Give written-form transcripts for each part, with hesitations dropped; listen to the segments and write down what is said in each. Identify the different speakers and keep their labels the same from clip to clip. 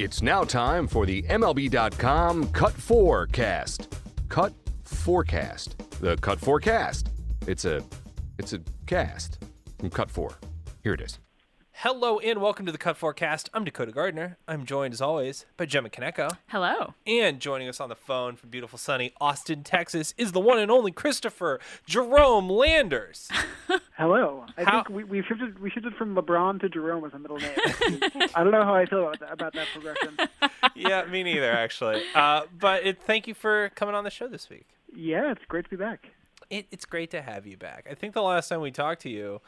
Speaker 1: It's now time for the MLB.com Cut 4 cast. Cut Forecast. The Cut Forecast. It's a cast from Cut 4. Here it is.
Speaker 2: Hello and welcome to the Cut Forecast. I'm Dakota Gardner. I'm joined as always by Gemma Kaneko.
Speaker 3: Hello.
Speaker 2: And joining us on the phone from beautiful sunny Austin, Texas is the one and only Christopher Jerome Landers.
Speaker 4: Hello. I think we shifted from LeBron to Jerome as a middle name. I don't know how I feel about that progression.
Speaker 2: Yeah, me neither, actually. But thank you for coming on the show this week.
Speaker 4: Yeah, it's great to be back.
Speaker 2: It's great to have you back. I think the last time we talked to you,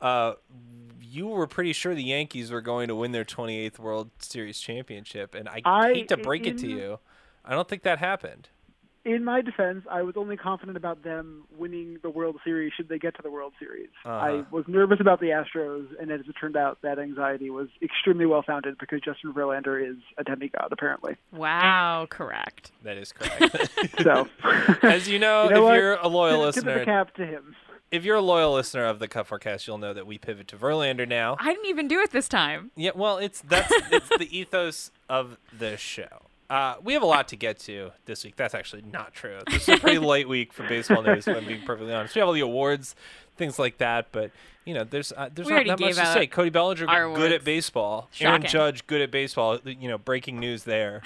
Speaker 2: you were pretty sure the Yankees were going to win their 28th World Series championship, and I hate to break it to you, I don't think that happened.
Speaker 4: In my defense, I was only confident about them winning the World Series should they get to the World Series. I was nervous about the Astros, and as it turned out, that anxiety was extremely well-founded because Justin Verlander is a demigod, apparently.
Speaker 3: Wow, correct.
Speaker 2: That is correct.
Speaker 4: So,
Speaker 2: as you know, if you're a loyal
Speaker 4: tip of
Speaker 2: listener,
Speaker 4: the cap to him.
Speaker 2: If you're a loyal listener of the Cut Forecast, you'll know that we pivot to Verlander now.
Speaker 3: I didn't even do it this time.
Speaker 2: Yeah, well, it's the ethos of the show. We have a lot to get to this week. That's actually not true. This is a pretty light week for baseball news, if I'm being perfectly honest. We have all the awards, things like that, but there's not that much to say. Cody Bellinger good at baseball.
Speaker 3: Shocking.
Speaker 2: Aaron Judge good at baseball. Breaking news there.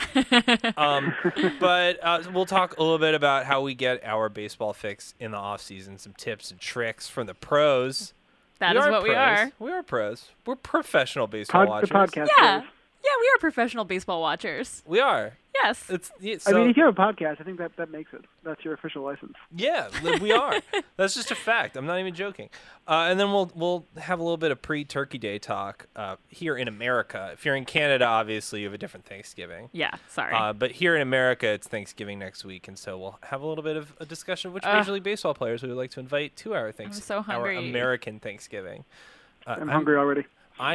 Speaker 2: But we'll talk a little bit about how we get our baseball fix in the off season. Some tips and tricks from the pros.
Speaker 3: That is what we are.
Speaker 2: We are pros. We're professional baseball watchers.
Speaker 4: The podcast.
Speaker 3: Yeah. Yeah, we are professional baseball watchers.
Speaker 2: We are.
Speaker 3: Yes.
Speaker 4: I mean, if you have a podcast, I think that makes it. That's your official license.
Speaker 2: Yeah, we are. That's just a fact. I'm not even joking. And then we'll have a little bit of pre-Turkey Day talk here in America. If you're in Canada, obviously you have a different Thanksgiving.
Speaker 3: Yeah, sorry.
Speaker 2: But here in America, it's Thanksgiving next week, and so we'll have a little bit of a discussion of which Major League Baseball players we would like to invite to our
Speaker 3: I'm so hungry.
Speaker 2: our American Thanksgiving.
Speaker 4: I'm hungry already.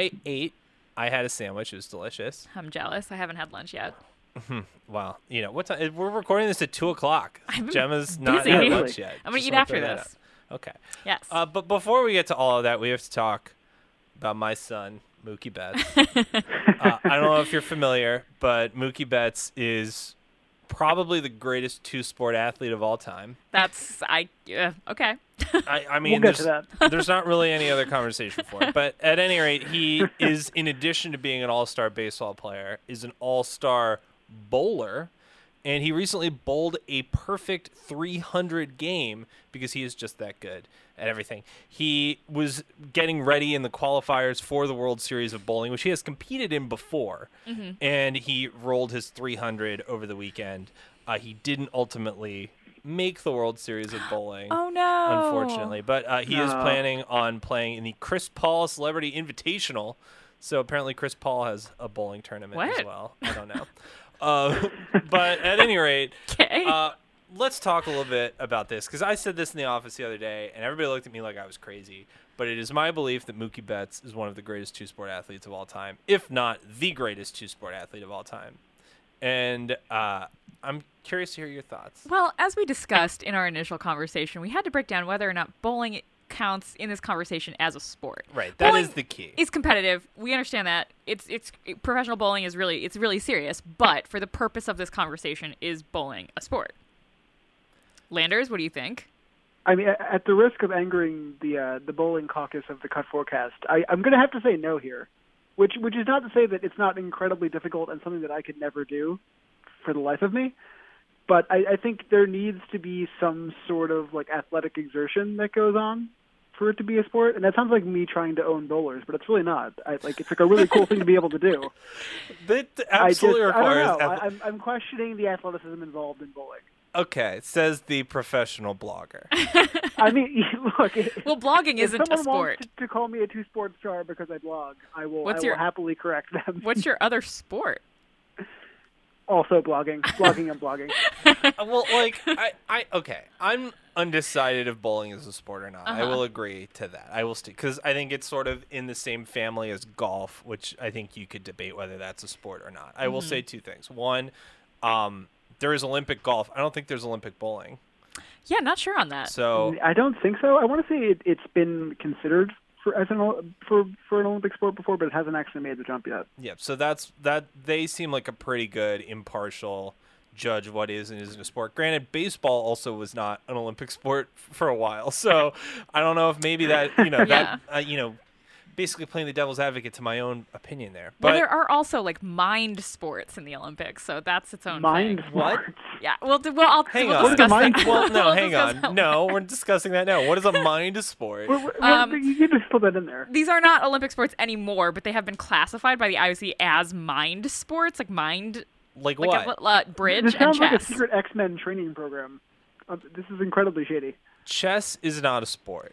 Speaker 2: I had a sandwich. It was delicious.
Speaker 3: I'm jealous. I haven't had lunch yet.
Speaker 2: Wow. What time? We're recording this at 2:00. Gemma's not
Speaker 3: busy.
Speaker 2: had lunch yet.
Speaker 3: I'm going to
Speaker 2: Just
Speaker 3: eat
Speaker 2: wanna
Speaker 3: after
Speaker 2: throw that
Speaker 3: this.
Speaker 2: out. Okay.
Speaker 3: Yes.
Speaker 2: But before we get to all of that, we have to talk about my son, Mookie Betts. I don't know if you're familiar, but Mookie Betts is probably the greatest two-sport athlete of all time.
Speaker 3: Okay.
Speaker 2: I mean,
Speaker 4: we'll get to that.
Speaker 2: There's not really any other conversation for it. But at any rate, he is, in addition to being an all-star baseball player, is an all-star bowler. And he recently bowled a perfect 300 game because he is just that good at everything. He was getting ready in the qualifiers for the World Series of Bowling, which he has competed in before. Mm-hmm. And he rolled his 300 over the weekend. He didn't ultimately make the World Series of Bowling.
Speaker 3: Oh, no.
Speaker 2: Unfortunately. But he is planning on playing in the Chris Paul Celebrity Invitational. So apparently Chris Paul has a bowling tournament as well. I don't know. But at any rate, let's talk a little bit about this, because I said this in the office the other day, and everybody looked at me like I was crazy. But it is my belief that Mookie Betts is one of the greatest two-sport athletes of all time, if not the greatest two-sport athlete of all time. And I'm curious to hear your thoughts.
Speaker 3: Well, as we discussed in our initial conversation, we had to break down whether or not bowling counts in this conversation as a sport.
Speaker 2: Right, that
Speaker 3: bowling
Speaker 2: is the key.
Speaker 3: It's competitive. We understand that. It's professional bowling is really serious, but for the purpose of this conversation, is bowling a sport? Landers, what do you think?
Speaker 4: I mean, at the risk of angering the bowling caucus of the Cut Forecast, I'm going to have to say no here, which is not to say that it's not incredibly difficult and something that I could never do for the life of me. But I think there needs to be some sort of athletic exertion that goes on for it to be a sport. And that sounds like me trying to own bowlers, but it's really not. It's a really cool thing to be able to do.
Speaker 2: That absolutely requires.
Speaker 4: I don't know. I'm questioning the athleticism involved in bowling.
Speaker 2: Okay, says the professional blogger.
Speaker 4: I mean, look.
Speaker 3: Well, blogging isn't a sport.
Speaker 4: If someone wants to call me a two-sport star because I blog, I will happily correct them.
Speaker 3: What's your other sport?
Speaker 4: Also blogging and blogging.
Speaker 2: Well, okay. I'm undecided if bowling is a sport or not. I will agree to that. I will stick, because I think it's sort of in the same family as golf, which I think you could debate whether that's a sport or not. I will say two things. One, there is Olympic golf. I don't think there's Olympic bowling.
Speaker 3: Yeah, not sure on that.
Speaker 2: So
Speaker 4: I don't think so. I want to say it's been considered for an Olympic sport before, but it hasn't actually made the jump yet.
Speaker 2: Yeah, so that they seem like a pretty good impartial judge of what is and isn't a sport. Granted, baseball also was not an Olympic sport for a while, so I don't know if maybe that basically playing the devil's advocate to my own opinion there. But
Speaker 3: Well, there are also like mind sports in the Olympics, so that's its own
Speaker 4: Mind
Speaker 3: thing.
Speaker 2: What?
Speaker 4: sports.
Speaker 3: Yeah, we'll
Speaker 2: hang
Speaker 3: we'll
Speaker 2: on.
Speaker 3: discuss
Speaker 4: Mind
Speaker 3: that.
Speaker 2: Well, no,
Speaker 3: We'll
Speaker 2: hang
Speaker 3: discuss
Speaker 2: on.
Speaker 3: that
Speaker 2: No, we're discussing that now. What is a mind sport?
Speaker 4: You can just put that in there.
Speaker 3: These are not Olympic sports anymore, but they have been classified by the IOC as mind sports, like mind,
Speaker 2: Like
Speaker 3: like
Speaker 2: what?
Speaker 3: bridge
Speaker 4: This
Speaker 3: and
Speaker 4: sounds like a
Speaker 3: chess.
Speaker 4: secret X-Men training program. This is incredibly shady.
Speaker 2: Chess is not a sport.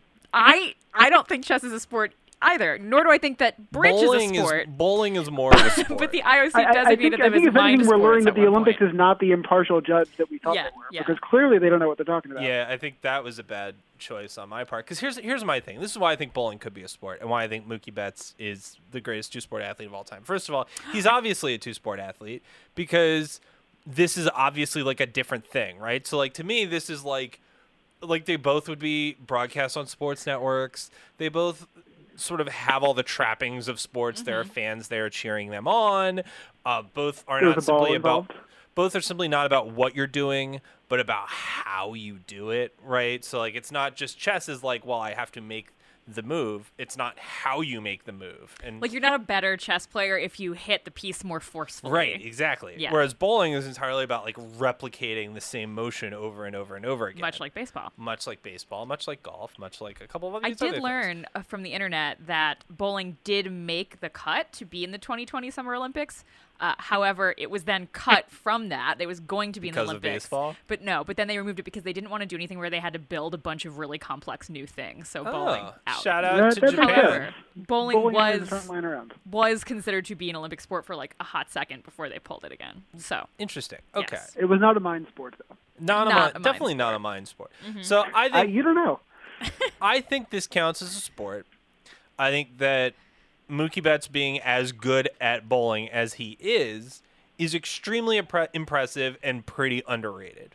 Speaker 3: I don't think chess is a sport either, nor do I think that bridge
Speaker 2: Bowling
Speaker 3: is a sport.
Speaker 2: bowling is more of a sport.
Speaker 3: But the IOC
Speaker 4: I
Speaker 3: designated them
Speaker 4: think
Speaker 3: as
Speaker 4: if
Speaker 3: mind
Speaker 4: anything, we're
Speaker 3: sports
Speaker 4: learning that
Speaker 3: at
Speaker 4: the
Speaker 3: one
Speaker 4: Olympics
Speaker 3: point.
Speaker 4: is not the impartial judge that we thought
Speaker 3: Yeah,
Speaker 4: they were,
Speaker 3: yeah.
Speaker 4: because clearly they don't know what they're talking about.
Speaker 2: Yeah, I think that was a bad choice on my part. Because here's my thing. This is why I think bowling could be a sport, and why I think Mookie Betts is the greatest two-sport athlete of all time. First of all, he's obviously a two-sport athlete because this is obviously like a different thing, right? So like to me, this is like they both would be broadcast on sports networks. They both sort of have all the trappings of sports. There are fans there cheering them on. Both are
Speaker 4: There's
Speaker 2: not
Speaker 4: a ball
Speaker 2: simply about.
Speaker 4: involved.
Speaker 2: Both are simply not about what you're doing, but about how you do it, right? So like it's not just chess is like, well, I have to make the move. It's not how you make the move. And
Speaker 3: Like, you're not a better chess player if you hit the piece more forcefully.
Speaker 2: right, exactly.
Speaker 3: Yeah.
Speaker 2: Whereas bowling is entirely about like replicating the same motion over and over and over again.
Speaker 3: Much like baseball.
Speaker 2: Much like baseball, much like golf, much like a couple of other
Speaker 3: I
Speaker 2: these other
Speaker 3: did
Speaker 2: things.
Speaker 3: learn from the internet that bowling did make the cut to be in the 2020 Summer Olympics. However, it was then cut from that. It was going to be
Speaker 2: Because
Speaker 3: in
Speaker 2: of
Speaker 3: the Olympics.
Speaker 2: baseball?
Speaker 3: But then they removed it because they didn't want to do anything where they had to build a bunch of really complex new things. So bowling out.
Speaker 2: Shout out
Speaker 4: That
Speaker 2: to
Speaker 4: makes
Speaker 2: Japan.
Speaker 4: sense.
Speaker 3: However, bowling
Speaker 4: has a front line around.
Speaker 3: was considered to be an Olympic sport for like a hot second before they pulled it again. So
Speaker 2: Interesting. Okay.
Speaker 3: yes.
Speaker 4: It was not a mind sport, though.
Speaker 2: Not a
Speaker 3: Not
Speaker 2: mind,
Speaker 3: a mind
Speaker 2: definitely not a
Speaker 3: sport.
Speaker 2: mind sport. So I think
Speaker 4: You don't know.
Speaker 2: I think this counts as a sport. I think that Mookie Betts being as good at bowling as he is extremely impressive and pretty underrated.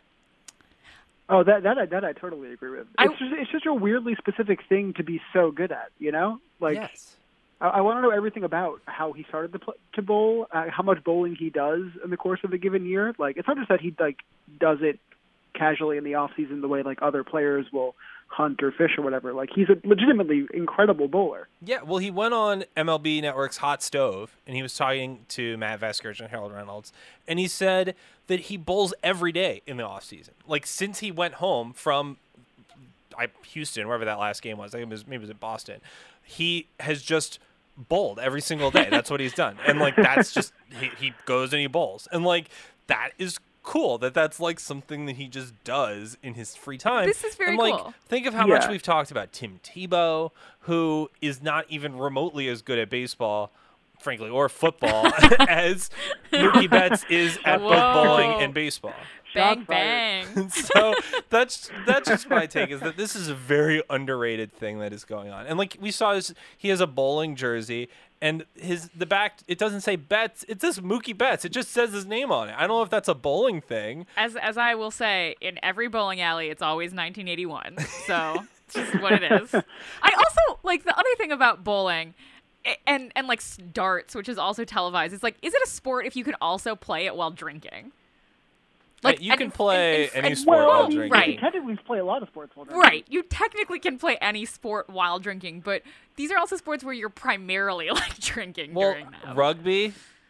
Speaker 4: Oh, that I totally agree with. It's just a weirdly specific thing to be so good at, you know? Like,
Speaker 2: Yes.
Speaker 4: I want to know everything about how he started to bowl, how much bowling he does in the course of a given year. Like, it's not just that he like does it casually in the off season the way like other players will hunt or fish or whatever. Like, he's a legitimately incredible bowler.
Speaker 2: Yeah, well, he went on MLB Network's Hot Stove, and he was talking to Matt Vasgersian and Harold Reynolds, and he said that he bowls every day in the off season. Like, since he went home from Houston, wherever that last game was, I think maybe it was in Boston, he has just bowled every single day. That's what he's done. And, like, that's just, he goes and he bowls. And, like, that is cool that's like something that he just does in his free time.
Speaker 3: This is very
Speaker 2: and, like,
Speaker 3: cool.
Speaker 2: Think of how much
Speaker 4: Yeah.
Speaker 2: we've talked about Tim Tebow, who is not even remotely as good at baseball, frankly, or football as Mookie Betts is at both
Speaker 3: Whoa.
Speaker 2: bowling and baseball.
Speaker 3: bang
Speaker 4: Shots fired.
Speaker 3: bang.
Speaker 2: So that's just my take, is that this is a very underrated thing that is going on. And like we saw, he has a bowling jersey, and the back, it doesn't say Betts, it says Mookie Betts. It just says his name on it. I don't know if that's a bowling thing.
Speaker 3: As I will say, in every bowling alley, it's always 1981. So it's just what it is. I also like the other thing about bowling. And like darts, which is also televised. It's like, is it a sport if you can also play it while drinking?
Speaker 2: Like, you can play any
Speaker 3: and-
Speaker 2: sport
Speaker 4: Well,
Speaker 2: while
Speaker 4: I mean,
Speaker 2: drinking.
Speaker 4: you can technically play a lot of sports while drinking.
Speaker 3: Right. You technically can play any sport while drinking, but these are also sports where you're primarily like drinking
Speaker 2: Well,
Speaker 3: during them.
Speaker 2: rugby,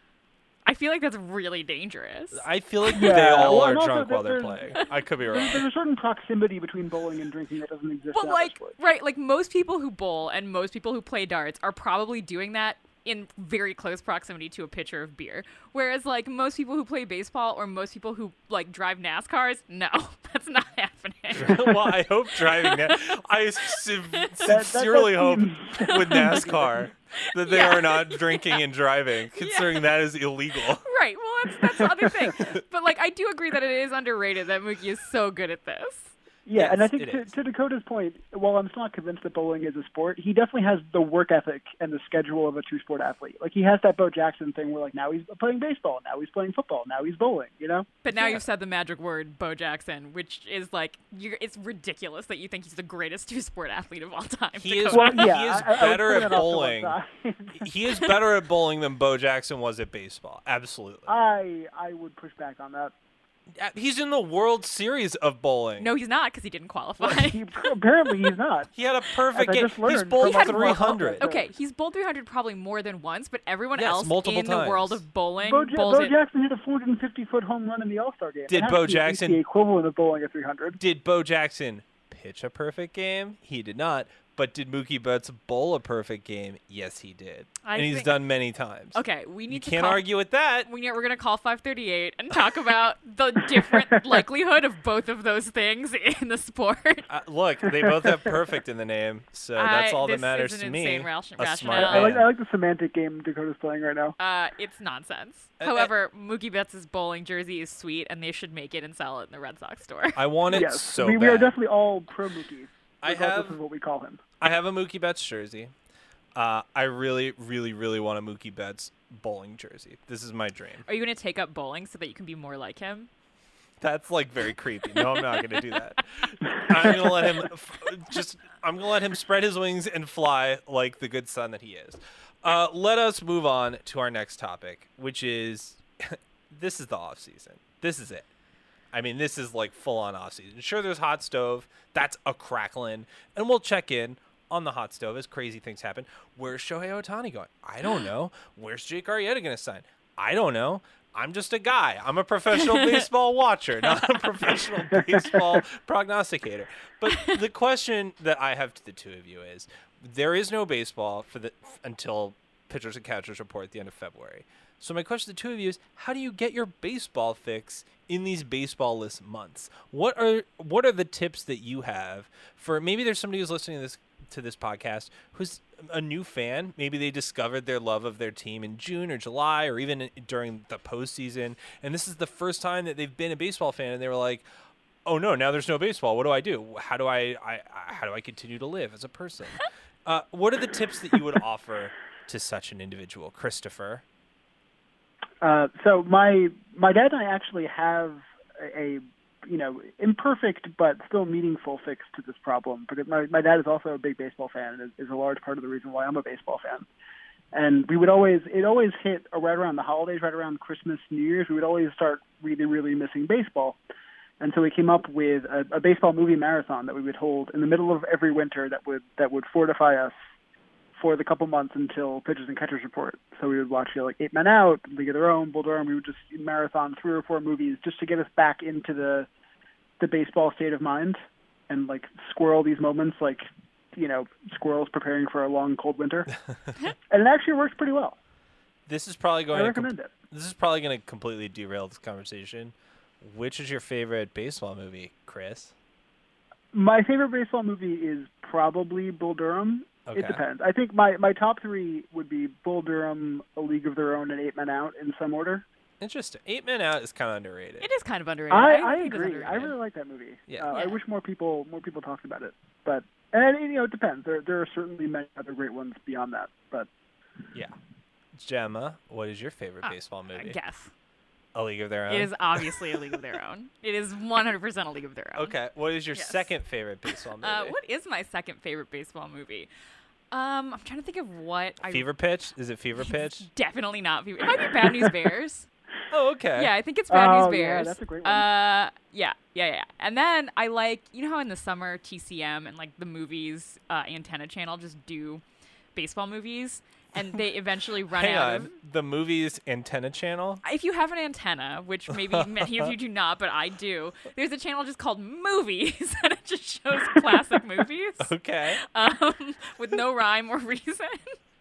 Speaker 3: I feel like that's really dangerous.
Speaker 2: I feel like
Speaker 4: Yeah,
Speaker 2: they all
Speaker 4: well,
Speaker 2: are
Speaker 4: and also
Speaker 2: drunk while they're
Speaker 4: there's-
Speaker 2: playing. I could be wrong.
Speaker 4: There's a certain proximity between bowling and drinking that doesn't exist.
Speaker 3: But
Speaker 4: in
Speaker 3: like,
Speaker 4: other sports.
Speaker 3: right, like most people who bowl and most people who play darts are probably doing that in very close proximity to a pitcher of beer. Whereas like most people who play baseball or most people who like drive NASCARs, no, that's not happening.
Speaker 2: Well, I hope driving that. I sincerely hope with NASCAR that they
Speaker 3: Yeah.
Speaker 2: are not drinking and driving, considering that is illegal.
Speaker 3: Right. Well, that's the other thing. But like, I do agree that it is underrated that Mookie is so good at this.
Speaker 4: Yeah,
Speaker 2: Yes,
Speaker 4: and I think
Speaker 2: it is.
Speaker 4: to Dakota's point, while I'm still not convinced that bowling is a sport, he definitely has the work ethic and the schedule of a two-sport athlete. Like, he has that Bo Jackson thing where, like, now he's playing baseball, now he's playing football, now he's bowling, you know?
Speaker 3: But now you've said the magic word, Bo Jackson, which is like, it's ridiculous that you think he's the greatest two-sport athlete of all time.
Speaker 2: He is,
Speaker 3: Dakota.
Speaker 4: Well, yeah,
Speaker 2: he is
Speaker 4: I would
Speaker 2: better
Speaker 4: put
Speaker 2: at
Speaker 4: that off to one
Speaker 2: bowling.
Speaker 4: side.
Speaker 2: He is better at bowling than Bo Jackson was at baseball. Absolutely.
Speaker 4: I would push back on that.
Speaker 2: He's in the World Series of bowling.
Speaker 3: No, he's not, because he didn't qualify.
Speaker 4: Apparently he's not.
Speaker 2: He had a perfect
Speaker 4: As I
Speaker 2: game.
Speaker 4: just learned
Speaker 2: He's
Speaker 4: from
Speaker 2: bowled
Speaker 4: my
Speaker 2: 300.
Speaker 4: podcast.
Speaker 3: Okay, he's bowled 300 probably more than once, but everyone
Speaker 2: Yes,
Speaker 3: else
Speaker 2: multiple
Speaker 3: in the world
Speaker 2: times.
Speaker 3: of bowling
Speaker 4: Bo
Speaker 3: bowls it.
Speaker 4: Jackson hit a 450-foot home run in the All-Star game.
Speaker 2: Did
Speaker 4: It has
Speaker 2: Bo
Speaker 4: to be at least
Speaker 2: Jackson-
Speaker 4: the equivalent of bowling a 300?
Speaker 2: Did Bo Jackson pitch a perfect game? He did not. But did Mookie Betts bowl a perfect game? Yes, he did.
Speaker 3: I
Speaker 2: And he's
Speaker 3: think-
Speaker 2: done many times.
Speaker 3: Okay, we need
Speaker 2: You
Speaker 3: to
Speaker 2: can't
Speaker 3: call,
Speaker 2: argue with that.
Speaker 3: We're going to call 538 and talk about the different likelihood of both of those things in the sport.
Speaker 2: Look, they both have perfect in the name, so that's all that
Speaker 3: this
Speaker 2: matters
Speaker 3: is
Speaker 2: to
Speaker 3: an
Speaker 2: me.
Speaker 3: insane
Speaker 2: a
Speaker 3: rationale.
Speaker 2: smart
Speaker 4: I
Speaker 2: man.
Speaker 4: like the semantic game Dakota's playing right now.
Speaker 3: It's nonsense.
Speaker 2: Uh,
Speaker 3: However, Mookie Betts' bowling jersey is sweet, and they should make it and sell it in the Red Sox store.
Speaker 2: I want it
Speaker 4: Yes,
Speaker 2: so
Speaker 4: we
Speaker 2: bad.
Speaker 4: are definitely all pro Mookie.
Speaker 2: I
Speaker 4: regardless
Speaker 2: have-
Speaker 4: of what we call him.
Speaker 2: I have a Mookie Betts jersey. I really, really, really want a Mookie Betts bowling jersey. This is my dream.
Speaker 3: Are you going to take up bowling so that you can be more like him?
Speaker 2: That's like very creepy. No, I'm not going to do that. I'm going to let him I'm going to let him spread his wings and fly like the good son that he is. Let us move on to our next topic, which is this is the off season. This is it. I mean, this is like full on off season. Sure, there's hot stove. That's a cracklin', and we'll check in on the hot stove as crazy things happen. Where's Shohei Ohtani going? I don't know. Where's Jake Arrieta going to sign? I don't know. I'm just a guy. I'm a professional baseball watcher, not a professional baseball prognosticator. But the question that I have to the two of you is, there is no baseball until pitchers and catchers report at the end of February. So my question to the two of you is, how do you get your baseball fix in these baseball-less months? What are the tips that you have for, maybe there's somebody who's listening to this podcast who's a new fan. Maybe they discovered their love of their team in June or July or even during the postseason, and this is the first time that they've been a baseball fan, and they were like, oh no, now there's no baseball. What do I do? How do I continue to live as a person? What are the tips that you would offer to such an individual, Christopher?
Speaker 4: So my dad and I actually have a imperfect but still meaningful fix to this problem, because my dad is also a big baseball fan and is a large part of the reason why I'm a baseball fan. And it always hit right around the holidays, right around Christmas, New Year's. We would always start really, really missing baseball. And so we came up with a baseball movie marathon that we would hold in the middle of every winter that would fortify us for the couple months until pitchers and catchers report. So we would watch like 8 Men Out, League of Their Own, Bull Durham. We would just marathon 3 or 4 movies just to get us back into the baseball state of mind and like squirrel these moments like, squirrels preparing for a long cold winter. And it actually works pretty well.
Speaker 2: This is probably
Speaker 4: I
Speaker 2: going
Speaker 4: recommend it.
Speaker 2: This is probably going to completely derail this conversation. Which is your favorite baseball movie, Chris?
Speaker 4: My favorite baseball movie is probably Bull Durham.
Speaker 2: Okay.
Speaker 4: It depends. I think my top 3 would be Bull Durham, A League of Their Own, and 8 Men Out in some order.
Speaker 2: Interesting. 8 Men Out is kind of underrated.
Speaker 3: It is kind of underrated.
Speaker 4: I
Speaker 3: think it is
Speaker 4: agree. I
Speaker 3: underrated.
Speaker 4: really like that movie.
Speaker 2: Yeah.
Speaker 4: I
Speaker 3: Yeah.
Speaker 4: wish more people talked about it. But it depends. There are certainly many other great ones beyond that. But
Speaker 2: Yeah. Gemma, what is your favorite baseball movie?
Speaker 3: Guess.
Speaker 2: A League of Their Own.
Speaker 3: It is obviously A League of Their Own. It is 100% A League of Their Own.
Speaker 2: Okay. What is your
Speaker 3: Yes.
Speaker 2: second favorite baseball movie?
Speaker 3: What is my second favorite baseball movie? I'm trying to think of what
Speaker 2: Fever Pitch? Is it Fever Pitch?
Speaker 3: It's definitely not Fever. It might be Bad News Bears.
Speaker 2: Oh, okay.
Speaker 3: Yeah, I think it's Bad News
Speaker 4: Oh, yeah,
Speaker 3: Bears.
Speaker 4: that's a great one.
Speaker 3: Yeah. And then I like, how in the summer TCM and like the movies Antenna Channel just do baseball movies, and they eventually run
Speaker 2: Hang
Speaker 3: out
Speaker 2: on.
Speaker 3: of.
Speaker 2: The movie's Antenna Channel?
Speaker 3: If you have an antenna, which maybe many of you do not, but I do, there's a channel just called Movies, and it just shows classic movies
Speaker 2: Okay.
Speaker 3: with no rhyme or reason.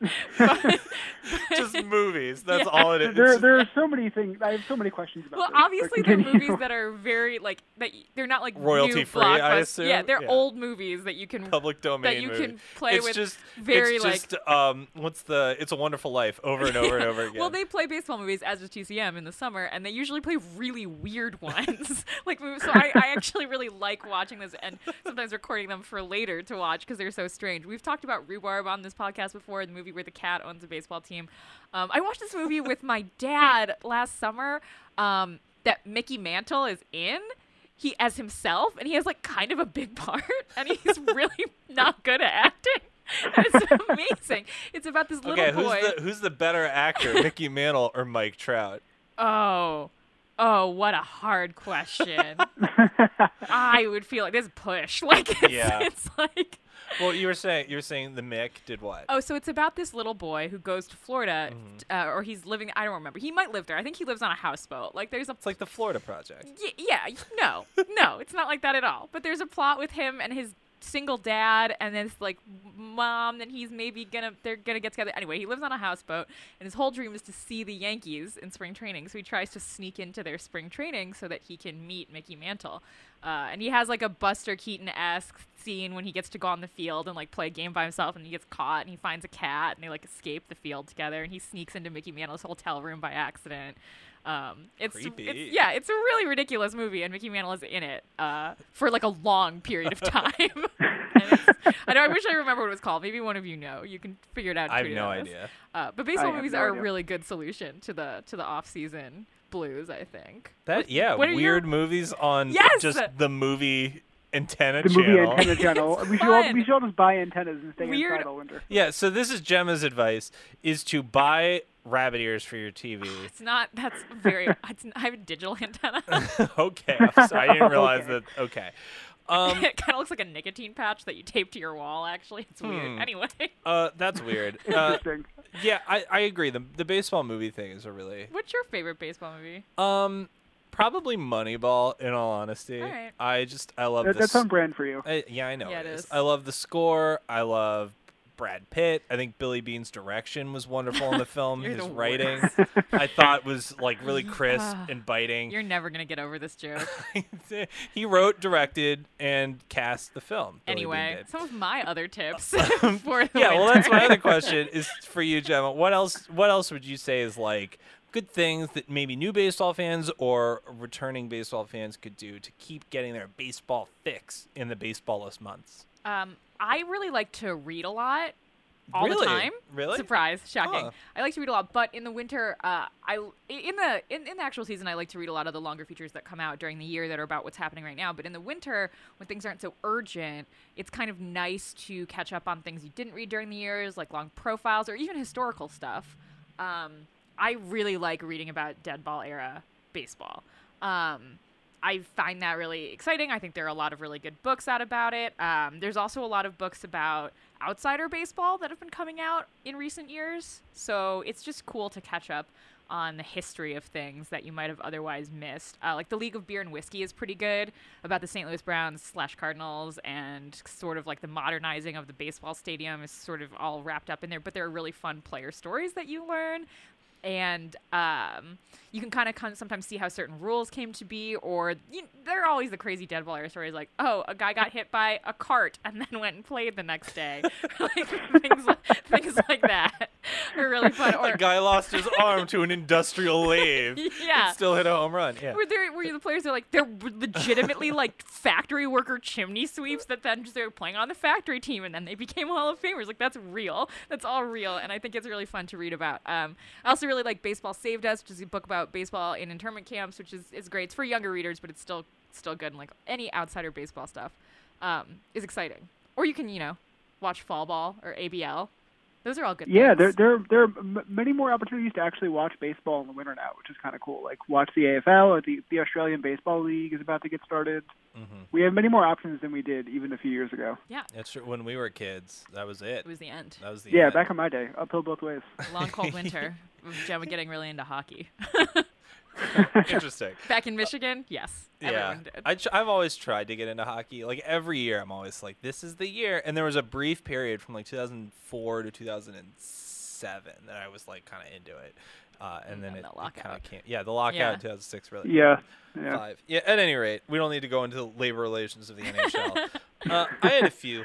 Speaker 2: Just movies. That's
Speaker 3: Yeah.
Speaker 2: all it is.
Speaker 4: There are so many things. I have so many questions about
Speaker 3: Well,
Speaker 4: this.
Speaker 3: obviously they're movies that are very like that. They're not like
Speaker 2: Royalty
Speaker 3: new
Speaker 2: free, I
Speaker 3: blockbusters.
Speaker 2: assume?
Speaker 3: Yeah, they're
Speaker 2: Yeah.
Speaker 3: old movies that you can
Speaker 2: Public domain
Speaker 3: that you
Speaker 2: movie.
Speaker 3: can play
Speaker 2: it's
Speaker 3: with.
Speaker 2: just,
Speaker 3: very
Speaker 2: it's
Speaker 3: like.
Speaker 2: just, what's the It's a Wonderful Life over and over and over again.
Speaker 3: Well, they play baseball movies as does TCM in the summer, and they usually play really weird ones. like movies. So I actually really like watching this, and sometimes recording them for later to watch because they're so strange. We've talked about Rhubarb on this podcast before, the movie where the cat owns a baseball team. I watched this movie with my dad last summer that Mickey Mantle is in. He as himself, and he has like kind of a big part, and he's really not good at acting. And it's amazing. It's about this little boy.
Speaker 2: Who's the better actor, Mickey Mantle or Mike Trout?
Speaker 3: Oh, what a hard question. I would feel like this push. Like it's like.
Speaker 2: Well, you were saying the Mick did what?
Speaker 3: Oh, so it's about this little boy who goes to Florida, or he's living. I don't remember. He might live there. I think he lives on a houseboat. Like there's a.
Speaker 2: It's like the Florida Project.
Speaker 3: No, it's not like that at all. But there's a plot with him and his single dad, and then it's like mom. Then he's maybe they're gonna get together. Anyway, he lives on a houseboat, and his whole dream is to see the Yankees in spring training. So he tries to sneak into their spring training so that he can meet Mickey Mantle. And he has like a Buster Keaton-esque scene when he gets to go on the field and like play a game by himself, and he gets caught and he finds a cat and they like escape the field together, and he sneaks into Mickey Mantle's hotel room by accident.
Speaker 2: Creepy.
Speaker 3: It's a really ridiculous movie, and Mickey Mantle is in it for like a long period of time. I wish I remember what it was called. Maybe one of you know. You can figure it out.
Speaker 2: I have no idea.
Speaker 3: But baseball movies are a
Speaker 4: idea.
Speaker 3: really good solution to the off-season blues, I think.
Speaker 2: What are
Speaker 3: weird
Speaker 2: movies on just the movie antenna
Speaker 4: The
Speaker 2: channel.
Speaker 4: movie antenna channel.
Speaker 3: It's
Speaker 4: we
Speaker 3: fun.
Speaker 4: should all just buy antennas and stay
Speaker 3: Weird.
Speaker 4: inside all winter.
Speaker 2: Yeah, so this is Gemma's advice, is to buy rabbit ears for your TV.
Speaker 3: It's not. That's very. I have a digital antenna.
Speaker 2: Okay, I'm sorry, I didn't realize
Speaker 4: Okay.
Speaker 2: that. Okay.
Speaker 3: It kind of looks like a nicotine patch that you tape to your wall. Actually, it's weird. Anyway.
Speaker 2: That's weird.
Speaker 4: Interesting.
Speaker 2: Yeah, I agree. The baseball movie thing is a really
Speaker 3: What's your favorite baseball movie?
Speaker 2: probably Moneyball. In all honesty,
Speaker 3: All right.
Speaker 2: I love this.
Speaker 4: That's on brand for you.
Speaker 2: Yeah, I know
Speaker 3: Yeah,
Speaker 2: it
Speaker 3: it
Speaker 2: is.
Speaker 3: is.
Speaker 2: I love the score. I love Brad Pitt. I think Billy Bean's direction was wonderful in the film.
Speaker 3: You're
Speaker 2: His
Speaker 3: the
Speaker 2: writing,
Speaker 3: worst.
Speaker 2: I thought, was like really crisp and biting.
Speaker 3: You're never gonna get over this joke.
Speaker 2: He wrote, directed, and cast the film. Billy Bean
Speaker 3: Anyway,
Speaker 2: did.
Speaker 3: some of my other tips for the
Speaker 2: Yeah, well, that's my
Speaker 3: winter.
Speaker 2: other question is for you, Gemma. What else would you say is like good things that maybe new baseball fans or returning baseball fans could do to keep getting their baseball fix in the baseball-less months?
Speaker 3: I really like to read a lot all
Speaker 2: Really?
Speaker 3: the time.
Speaker 2: Really?
Speaker 3: Surprise, shocking.
Speaker 2: Huh.
Speaker 3: I like to read a lot, but in the winter, in the actual season, I like to read a lot of the longer features that come out during the year that are about what's happening right now. But in the winter, when things aren't so urgent, it's kind of nice to catch up on things you didn't read during the years, like long profiles or even historical stuff. I really like reading about dead ball era baseball. I find that really exciting. I think there are a lot of really good books out about it. There's also a lot of books about outsider baseball that have been coming out in recent years. So it's just cool to catch up on the history of things that you might have otherwise missed. Like the League of Beer and Whiskey is pretty good about the St. Louis Browns / Cardinals, and sort of like the modernizing of the baseball stadium is sort of all wrapped up in there. But there are really fun player stories that you learn. And you can kind of sometimes see how certain rules came to be, or there are always the crazy dead ball era stories like, oh, a guy got hit by a cart and then went and played the next day. Like things like that are really fun. Or
Speaker 2: A guy lost his arm to an industrial lathe.
Speaker 3: Yeah.
Speaker 2: And still hit a home run. Yeah.
Speaker 3: where the players are like, they're legitimately like factory worker chimney sweeps that then just they're playing on the factory team and then they became Hall of Famers. Like that's real. That's all real. And I think it's really fun to read about. I also really like Baseball Saved Us, which is a book about baseball in internment camps, which is great. It's for younger readers, but it's still good. And like any outsider baseball stuff is exciting. Or you can, watch Fall Ball or ABL. Those are all good
Speaker 4: Yeah,
Speaker 3: things.
Speaker 4: there are many more opportunities to actually watch baseball in the winter now, which is kind of cool. Like watch the AFL or the Australian Baseball League is about to get started.
Speaker 2: Mm-hmm.
Speaker 4: We have many more options than we did even a few years ago.
Speaker 3: Yeah,
Speaker 2: That's true. When we were kids, that was it.
Speaker 3: it was the end.
Speaker 2: That was the
Speaker 4: Yeah,
Speaker 2: end.
Speaker 4: back in my day, uphill both ways.
Speaker 3: Long cold winter with Gemma getting really into hockey.
Speaker 2: Interesting.
Speaker 3: Back in Michigan, yes, everyone did.
Speaker 2: I've always tried to get into hockey. Like every year, I'm always like, "This is the year." And there was a brief period from like 2004 to 2007 that I was like kind of into it, and then
Speaker 3: the
Speaker 2: it kind
Speaker 3: lockout.
Speaker 2: of came. Yeah, the lockout in 2006 really.
Speaker 4: Yeah.
Speaker 2: Five. Yeah. At any rate, we don't need to go into the labor relations of the NHL. I had a few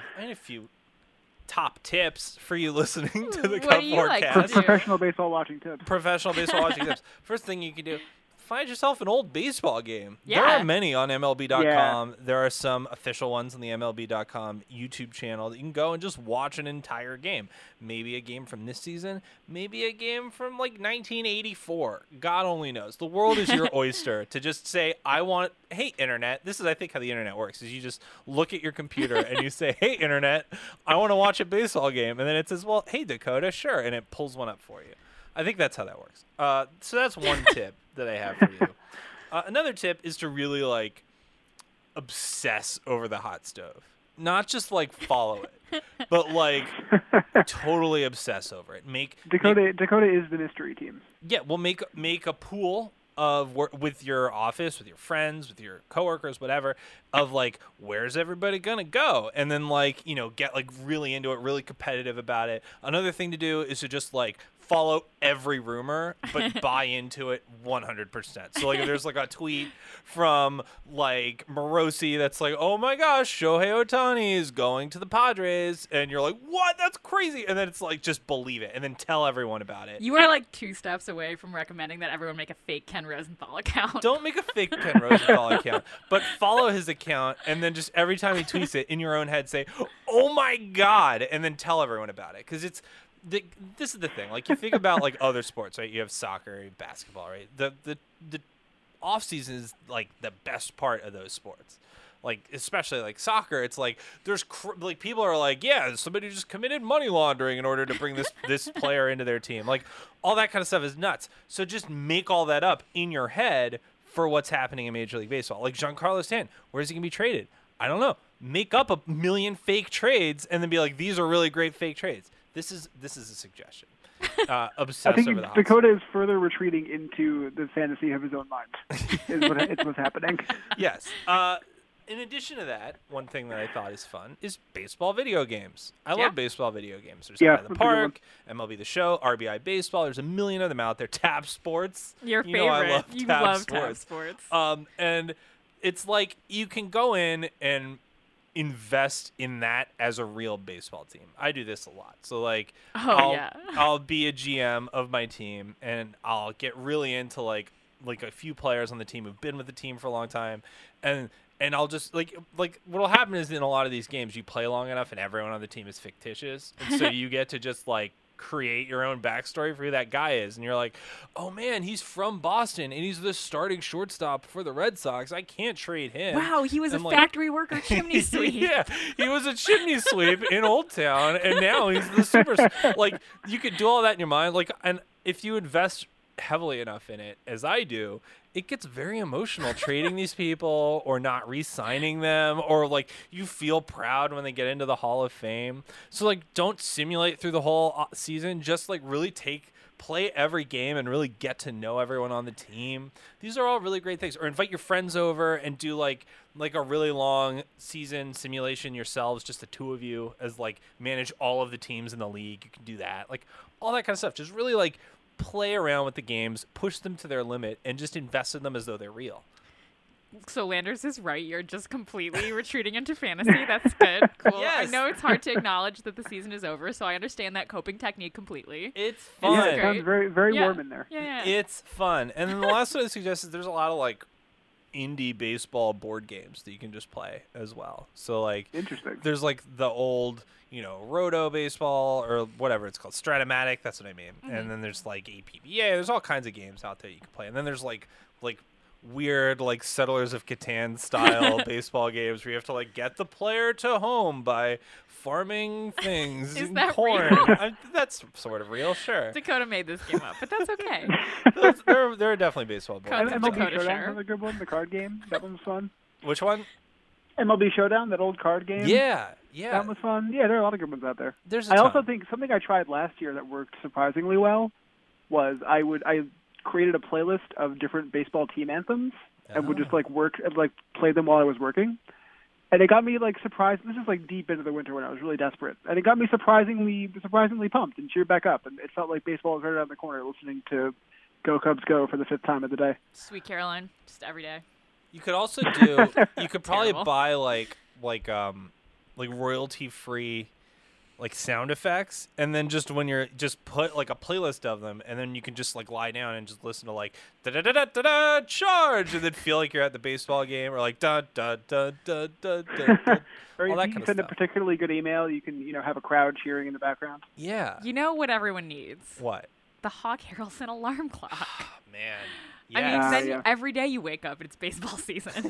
Speaker 2: top tips for you listening to the
Speaker 3: What
Speaker 2: Cup
Speaker 3: do you like to
Speaker 2: Forecast.
Speaker 3: do?
Speaker 4: Professional baseball watching tips.
Speaker 2: Professional baseball watching tips. First thing you can do, find yourself an old baseball game. There
Speaker 3: Yeah.
Speaker 2: are many on MLB.com. There are some official ones on the MLB.com YouTube channel that you can go and just watch an entire game. Maybe a game from this season, maybe a game from like 1984. God only knows. The world is your oyster to just say, hey, internet. This is, I think, how the internet works, is you just look at your computer and you say, hey, internet, I want to watch a baseball game. And then it says, well, hey, Dakota, sure. And it pulls one up for you. I think that's how that works. So that's one tip that I have for you. Another tip is to really like obsess over the hot stove. Not just like follow it, but like totally obsess over it.
Speaker 4: Dakota is the mystery team.
Speaker 2: Yeah, well, make a pool of with your office, with your friends, with your coworkers, whatever, of like, where's everybody gonna go, and then like, get like really into it, really competitive about it. Another thing to do is to just like follow every rumor, but buy into it 100%. So like, if there's like a tweet from like Morosi that's like, oh my gosh, Shohei Ohtani is going to the Padres, and you're like, what? That's crazy. And then it's like, just believe it, and then tell everyone about it.
Speaker 3: You are like 2 steps away from recommending that everyone make a fake Ken Rosenthal account.
Speaker 2: Don't make a fake Ken Rosenthal account, but follow his account, and then just every time he tweets it, in your own head say, oh my God, and then tell everyone about it. Because this is the thing. Like, you think about like other sports, right? You have soccer, basketball, right? The off season is like the best part of those sports. Like, especially like soccer, it's like there's like people are like, yeah, somebody just committed money laundering in order to bring this player into their team. Like, all that kind of stuff is nuts. So just make all that up in your head for what's happening in Major League Baseball. Like Giancarlo Stanton, where's he gonna be traded? I don't know. Make up a million fake trades and then be like, these are really great fake trades. This is a suggestion. Obsess
Speaker 4: I think
Speaker 2: over the hot
Speaker 4: Dakota is further retreating into the fantasy of his own mind. Is what's happening.
Speaker 2: Yes. In addition to that, one thing that I thought is fun is baseball video games. I love baseball video games. There's Out of the
Speaker 4: that's a good one.
Speaker 2: Park, MLB The Show, RBI Baseball. There's a million of them out there. Tap Sports.
Speaker 3: Your
Speaker 2: You
Speaker 3: favorite.
Speaker 2: know I love
Speaker 3: You
Speaker 2: Tap
Speaker 3: love
Speaker 2: Sports.
Speaker 3: Tap Sports.
Speaker 2: And it's like you can go in and invest in that as a real baseball team. I do this a lot. So like I'll be a GM of my team, and I'll get really into like a few players on the team who've been with the team for a long time, and I'll just like what'll happen is in a lot of these games you play long enough and everyone on the team is fictitious, and so you get to just like create your own backstory for who that guy is, and you're like, oh man, he's from Boston and he's the starting shortstop for the Red Sox. I can't trade him.
Speaker 3: Wow, he was
Speaker 2: And,
Speaker 3: a
Speaker 2: like,
Speaker 3: factory worker chimney sweep.
Speaker 2: Yeah, he was a chimney sweep in Old Town, and now he's the super. Like, you could do all that in your mind. Like, and if you invest heavily enough in it, as I do, it gets very emotional trading these people or not re-signing them, or like you feel proud when they get into the Hall of Fame. So like, don't simulate through the whole season. Just like really play every game and really get to know everyone on the team. These are all really great things. Or invite your friends over and do like a really long season simulation yourselves, just the two of you, as like manage all of the teams in the league. You can do that, like all that kind of stuff. Just really like play around with the games, push them to their limit, and just invest in them as though they're real.
Speaker 3: So Landers is right. You're just completely retreating into fantasy. That's good. Cool.
Speaker 2: Yes.
Speaker 3: I know it's hard to acknowledge that the season is over, so I understand that coping technique completely.
Speaker 2: It's
Speaker 4: Yeah,
Speaker 2: fun.
Speaker 4: it sounds very, very
Speaker 3: Yeah.
Speaker 4: warm in there.
Speaker 3: Yeah.
Speaker 2: It's fun. And then the last one I suggest is there's a lot of like indie baseball board games that you can just play as well. So like
Speaker 4: Interesting.
Speaker 2: there's like the old, Roto baseball or whatever it's called, Stratomatic, that's what I mean. And then there's like APBA, there's all kinds of games out there you can play. And then there's like weird like Settlers of Catan style baseball games where you have to like get the player to home by farming things
Speaker 3: Is
Speaker 2: in
Speaker 3: that
Speaker 2: corn.
Speaker 3: real?
Speaker 2: That's sort of real, sure.
Speaker 3: Dakota made this game up, but that's okay.
Speaker 2: There are definitely baseball board
Speaker 3: Comes
Speaker 2: games.
Speaker 3: with
Speaker 4: MLB
Speaker 3: Dakota
Speaker 4: Showdown
Speaker 3: share.
Speaker 4: was a good one. The card game, that one was fun.
Speaker 2: Which one?
Speaker 4: MLB Showdown, that old card game.
Speaker 2: Yeah.
Speaker 4: That was fun. Yeah, there are a lot of good ones out there.
Speaker 2: There's a
Speaker 4: I also
Speaker 2: ton.
Speaker 4: think something I tried last year that worked surprisingly well was I created a playlist of different baseball team anthems and would just like work and like play them while I was working. And it got me like surprised. This is like deep into the winter when I was really desperate, and it got me surprisingly pumped and cheered back up. And it felt like baseball was right around the corner. Listening to "Go Cubs Go" for the 5th time of the day.
Speaker 3: Sweet Caroline, just every day.
Speaker 2: You could also do. You could probably
Speaker 3: Terrible.
Speaker 2: buy like royalty free like sound effects, and then just when you're just put like a playlist of them, and then you can just like lie down and just listen to like da da da da da da charge, and then feel like you're at the baseball game, or like da da da da da da.
Speaker 4: Or
Speaker 2: all that
Speaker 4: if you
Speaker 2: kind of
Speaker 4: send a
Speaker 2: stuff.
Speaker 4: particularly good email, you can have a crowd cheering in the background.
Speaker 2: Yeah.
Speaker 3: You know what everyone needs?
Speaker 2: What?
Speaker 3: The Hawk Harrelson alarm clock.
Speaker 2: Man.
Speaker 3: I mean,
Speaker 2: Yes.
Speaker 3: then
Speaker 4: yeah.
Speaker 3: every day you wake up, it's baseball season.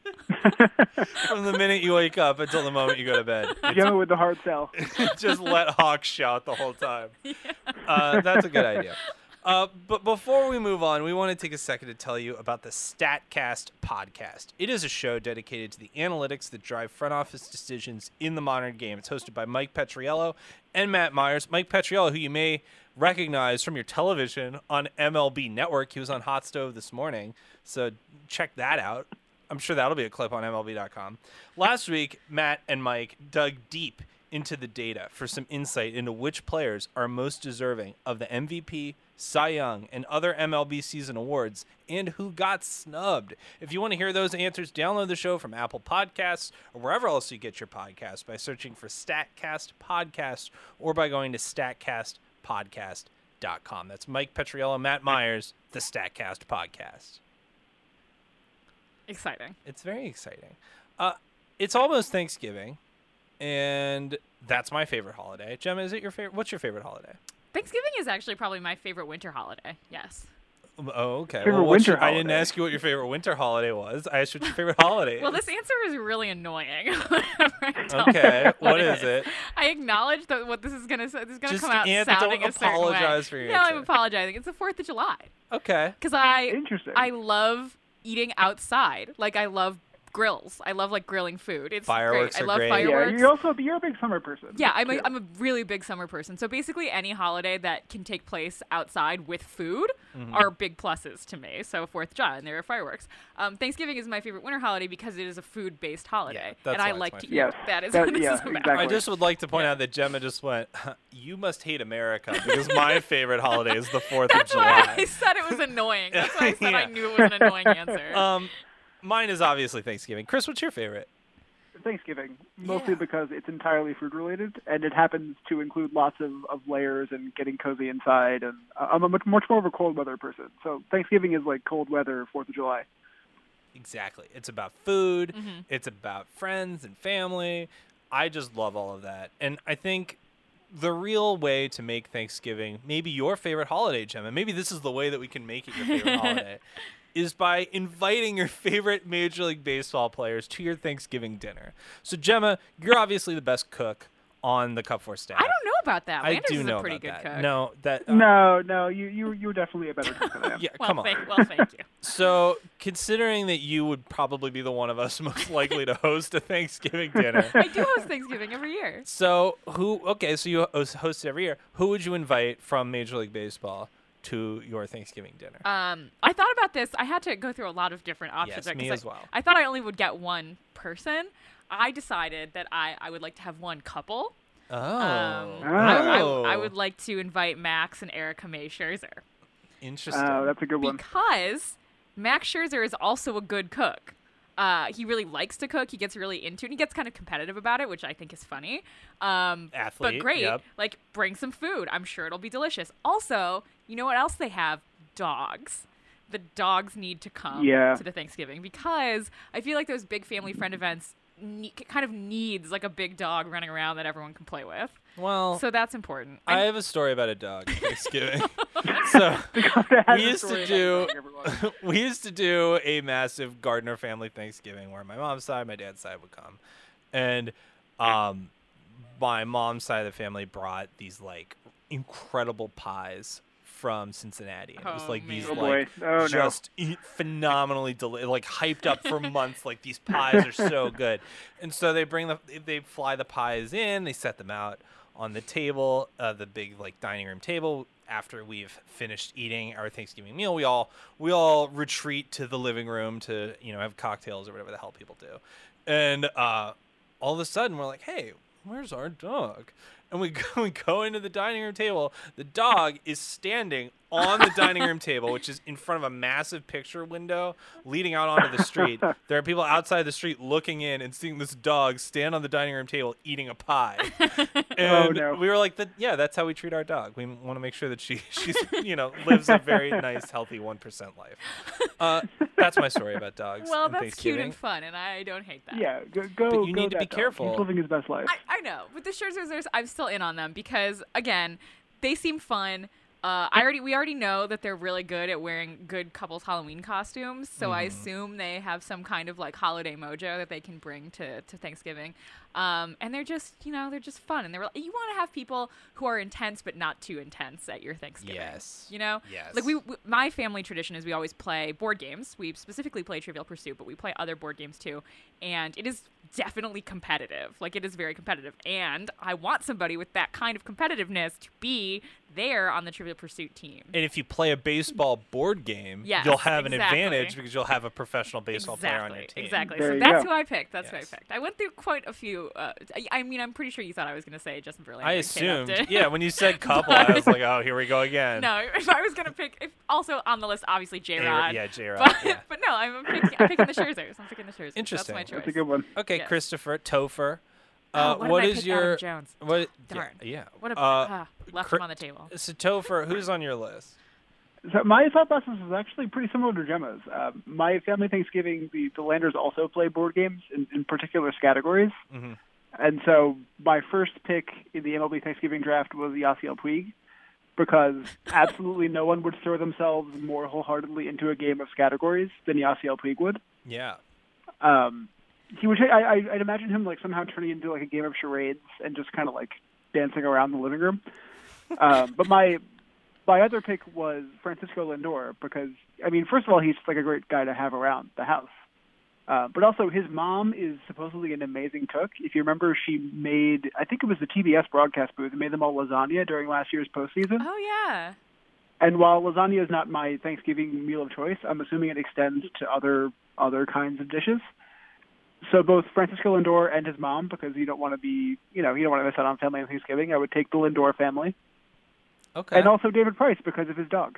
Speaker 2: From the minute you wake up until the moment you go to bed.
Speaker 4: Gemma with the hard sell.
Speaker 2: Just let Hawk shout the whole time. That's a good idea. But before we move on, we want to take a second to tell you about the StatCast podcast. It is a show dedicated to the analytics that drive front office decisions in the modern game. It's hosted by Mike Petriello and Matt Myers. Mike Petriello, who you may recognize from your television on MLB Network. He was on Hot Stove this morning, so check that out. I'm sure that'll be a clip on MLB.com. Last week, Matt and Mike dug deep into the data for some insight into which players are most deserving of the MVP, Cy Young, and other MLB season awards, and who got snubbed. If you want to hear those answers, download the show from Apple Podcasts or wherever else you get your podcasts by searching for StatCast Podcast or by going to StatCastPodcast.com. That's Mike Petriello, Matt Myers, the StatCast Podcast.
Speaker 3: Exciting.
Speaker 2: It's very exciting. It's almost Thanksgiving, and that's my favorite holiday. Gemma, is it your favorite? What's your favorite holiday?
Speaker 3: Thanksgiving is actually probably my favorite winter holiday. Yes.
Speaker 2: Oh, okay.
Speaker 4: Favorite
Speaker 2: what's
Speaker 4: winter
Speaker 2: I didn't
Speaker 4: holiday?
Speaker 2: ask you what your favorite winter holiday was. I asked what your favorite holiday
Speaker 3: Well,
Speaker 2: is.
Speaker 3: this answer is really annoying. whenever I tell
Speaker 2: Okay,
Speaker 3: you
Speaker 2: what is it?
Speaker 3: I acknowledge that what this is gonna say. This is gonna
Speaker 2: Just
Speaker 3: come out
Speaker 2: don't
Speaker 3: sounding a certain way.
Speaker 2: apologize for your
Speaker 3: No, I'm
Speaker 2: answer.
Speaker 3: apologizing. It's the 4th of July
Speaker 2: Okay.
Speaker 3: because
Speaker 4: Interesting.
Speaker 3: I love eating outside. Like I love grills. I love like grilling food. It's
Speaker 2: Fireworks
Speaker 3: great.
Speaker 2: are
Speaker 3: I love
Speaker 2: great.
Speaker 3: fireworks.
Speaker 4: Yeah, you're a big summer person.
Speaker 3: Yeah,
Speaker 4: too.
Speaker 3: I'm a really big summer person. So basically, any holiday that can take place outside with food
Speaker 2: Mm-hmm.
Speaker 3: are big pluses to me. So 4th of July, and there are fireworks. Thanksgiving is my favorite winter holiday because it is a food-based holiday,
Speaker 2: that's
Speaker 3: and
Speaker 2: why
Speaker 3: I
Speaker 2: it's
Speaker 3: like
Speaker 2: my
Speaker 3: to eat.
Speaker 4: Yes,
Speaker 3: That is
Speaker 4: that-
Speaker 3: what this
Speaker 4: yeah,
Speaker 3: is about.
Speaker 4: exactly.
Speaker 2: I just would like to point out that Gemma just went, you must hate America because my favorite holiday is the 4th of
Speaker 3: That's
Speaker 2: July.
Speaker 3: why I said it was annoying. That's why I said
Speaker 2: Yeah.
Speaker 3: I knew it was an annoying answer.
Speaker 2: Mine is obviously Thanksgiving. Chris, what's your favorite?
Speaker 4: Thanksgiving, mostly
Speaker 3: Yeah.
Speaker 4: because it's entirely food related, and it happens to include lots of layers and getting cozy inside. And I'm a much more of a cold weather person, so Thanksgiving is like cold weather 4th of July.
Speaker 2: Exactly. It's about food.
Speaker 3: Mm-hmm.
Speaker 2: It's about friends and family. I just love all of that. And I think the real way to make Thanksgiving maybe your favorite holiday, Gemma, maybe this is the way that we can make it your favorite holiday, is by inviting your favorite Major League Baseball players to your Thanksgiving dinner. So, Gemma, you're obviously the best cook on the Cup 4 staff.
Speaker 3: I don't know about that.
Speaker 2: I
Speaker 3: Landers
Speaker 2: do
Speaker 3: is
Speaker 2: know
Speaker 3: a pretty
Speaker 2: about
Speaker 3: good
Speaker 2: that.
Speaker 3: cook.
Speaker 2: No, that
Speaker 4: No, you're definitely a better cook than I am.
Speaker 2: yeah,
Speaker 3: Well,
Speaker 2: come on.
Speaker 3: thank you.
Speaker 2: So, considering that you would probably be the one of us most likely to host a Thanksgiving dinner,
Speaker 3: I do host Thanksgiving every year.
Speaker 2: so so you host it every year. Who would you invite from Major League Baseball to your Thanksgiving dinner?
Speaker 3: I thought about this. I had to go through a lot of different options.
Speaker 2: Yes,
Speaker 3: right?
Speaker 2: me
Speaker 3: 'Cause
Speaker 2: as well.
Speaker 3: I thought I only would get one person. I decided that I would like to have one couple.
Speaker 2: Oh.
Speaker 3: I would like to invite Max and Erica May Scherzer
Speaker 2: Interesting.
Speaker 4: That's a good one.
Speaker 3: because Max Scherzer is also a good cook. He really likes to cook. He gets really into it. And he gets kind of competitive about it, which I think is funny. But
Speaker 2: Athlete,
Speaker 3: great.
Speaker 2: yep.
Speaker 3: Like, bring some food. I'm sure it'll be delicious. Also, you know what else they have? Dogs. The dogs need to come
Speaker 4: Yeah.
Speaker 3: to the Thanksgiving because I feel like those big family friend events kind of needs like a big dog running around that everyone can play with.
Speaker 2: Well,
Speaker 3: So that's important.
Speaker 2: I have a story about a dog at Thanksgiving. So we used to do a massive Gardner family Thanksgiving where my mom's side, my dad's side would come, and my mom's side of the family brought these like incredible pies from Cincinnati. And it was
Speaker 3: Oh,
Speaker 2: like these
Speaker 3: man.
Speaker 4: Oh, boy.
Speaker 2: like
Speaker 4: Oh, no.
Speaker 2: just phenomenally like hyped up for months. Like these pies are so good, and so they fly the pies in, they set them out on the table, the big like dining room table. After we've finished eating our Thanksgiving meal, we all retreat to the living room to have cocktails or whatever the hell people do. And all of a sudden we're like, hey, where's our dog? And we go into the dining room table. The dog is standing on the dining room table, which is in front of a massive picture window leading out onto the street. There are people outside the street looking in and seeing this dog stand on the dining room table eating a pie. And we were like, that's how we treat our dog. We want to make sure that she's lives a very nice, healthy 1% life. That's my story about dogs.
Speaker 3: Well,
Speaker 2: and
Speaker 3: that's cute
Speaker 2: Thanksgiving.
Speaker 3: and fun, and I don't hate that.
Speaker 4: Yeah, go.
Speaker 2: But you
Speaker 4: go
Speaker 2: need to be
Speaker 4: that dog.
Speaker 2: careful.
Speaker 4: He's living his best life.
Speaker 3: I know. With the Scherzers, I'm still in on them because, again, they seem fun. We already know that they're really good at wearing good couples Halloween costumes, so I assume they have some kind of like holiday mojo that they can bring to Thanksgiving. And they're just fun, and you want to have people who are intense but not too intense at your Thanksgiving.
Speaker 2: Yes. Yes.
Speaker 3: Like my family tradition is we always play board games. We specifically play Trivial Pursuit, but we play other board games too, and it is definitely competitive. Like, it is very competitive, and I want somebody with that kind of competitiveness to be there on the Trivial Pursuit team.
Speaker 2: And if you play a baseball board game,
Speaker 3: Yes,
Speaker 2: you'll have an
Speaker 3: exactly.
Speaker 2: advantage because you'll have a professional baseball player on your team.
Speaker 3: Exactly.
Speaker 4: There
Speaker 3: So
Speaker 4: you
Speaker 3: that's
Speaker 4: go.
Speaker 3: who I picked. That's who I
Speaker 2: Yes.
Speaker 3: picked. I went through quite a few. I'm pretty sure you thought I was going to say Justin Verlander.
Speaker 2: I
Speaker 3: and Kate
Speaker 2: assumed.
Speaker 3: Upton.
Speaker 2: Yeah, when you said couple, I was like, oh, here we go again.
Speaker 3: No, if I was going to pick, also on the list, obviously J-Rod.
Speaker 2: Yeah, J-Rod.
Speaker 3: But,
Speaker 2: Yeah.
Speaker 3: but no, I'm picking the Scherzers. I'm picking the Scherzers.
Speaker 2: Interesting.
Speaker 3: That's my choice.
Speaker 4: That's a good one.
Speaker 2: Okay,
Speaker 3: Yes.
Speaker 2: Christopher, Topher.
Speaker 3: What did I
Speaker 2: is
Speaker 3: pick?
Speaker 2: your
Speaker 3: Adam Jones.
Speaker 2: what?
Speaker 3: Darn.
Speaker 2: Yeah.
Speaker 3: What a left
Speaker 2: Cri-
Speaker 3: him on the table.
Speaker 2: So Topher, who's on your list?
Speaker 4: So my thought process is actually pretty similar to Gemma's. My family Thanksgiving, the Landers also play board games in particular categories.
Speaker 2: Mm-hmm.
Speaker 4: And so my first pick in the MLB Thanksgiving draft was Yasiel Puig, because absolutely no one would throw themselves more wholeheartedly into a game of categories than Yasiel Puig would.
Speaker 2: Yeah.
Speaker 4: He would. I'd imagine him like somehow turning into like a game of charades and just kind of like dancing around the living room. But my other pick was Francisco Lindor because, I mean, first of all, he's like a great guy to have around the house. But also his mom is supposedly an amazing cook. If you remember, she made, I think it was the TBS broadcast booth, made them all lasagna during last year's postseason.
Speaker 3: Oh, yeah.
Speaker 4: And while lasagna is not my Thanksgiving meal of choice, I'm assuming it extends to other kinds of dishes. So both Francisco Lindor and his mom, because you don't want to miss out on family on Thanksgiving, I would take the Lindor family.
Speaker 2: Okay.
Speaker 4: And also David Price because of his dog.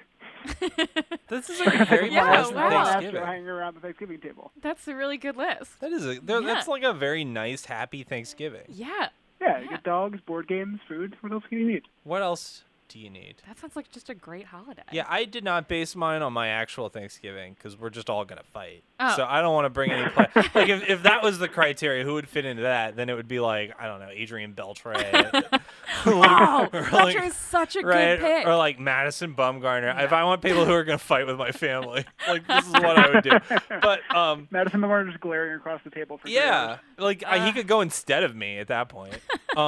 Speaker 2: This is a very
Speaker 3: Yeah,
Speaker 2: pleasant
Speaker 3: wow.
Speaker 2: Thanksgiving.
Speaker 4: Hanging around the Thanksgiving table.
Speaker 3: That's a really good list.
Speaker 2: That is that's like a very nice, happy Thanksgiving.
Speaker 3: Yeah.
Speaker 4: Yeah, you get dogs, board games, food. What else can you need?
Speaker 2: What else do you need?
Speaker 3: That sounds like just a great holiday.
Speaker 2: Yeah, I did not base mine on my actual Thanksgiving because we're just all gonna fight.
Speaker 3: Oh.
Speaker 2: So I don't want to bring any play. Like if that was the criteria, who would fit into that? Then it would be like, I don't know, Adrian Beltre.
Speaker 3: Oh,
Speaker 2: Or
Speaker 3: Belcher is such a
Speaker 2: right?
Speaker 3: good pick.
Speaker 2: Or like Madison Bumgarner.
Speaker 3: Yeah.
Speaker 2: If I want people who are gonna fight with my family, like this is what I would do. But
Speaker 4: Madison Bumgarner just glaring across the table for 3
Speaker 2: yeah,
Speaker 4: hours.
Speaker 2: like he could go instead of me at that point.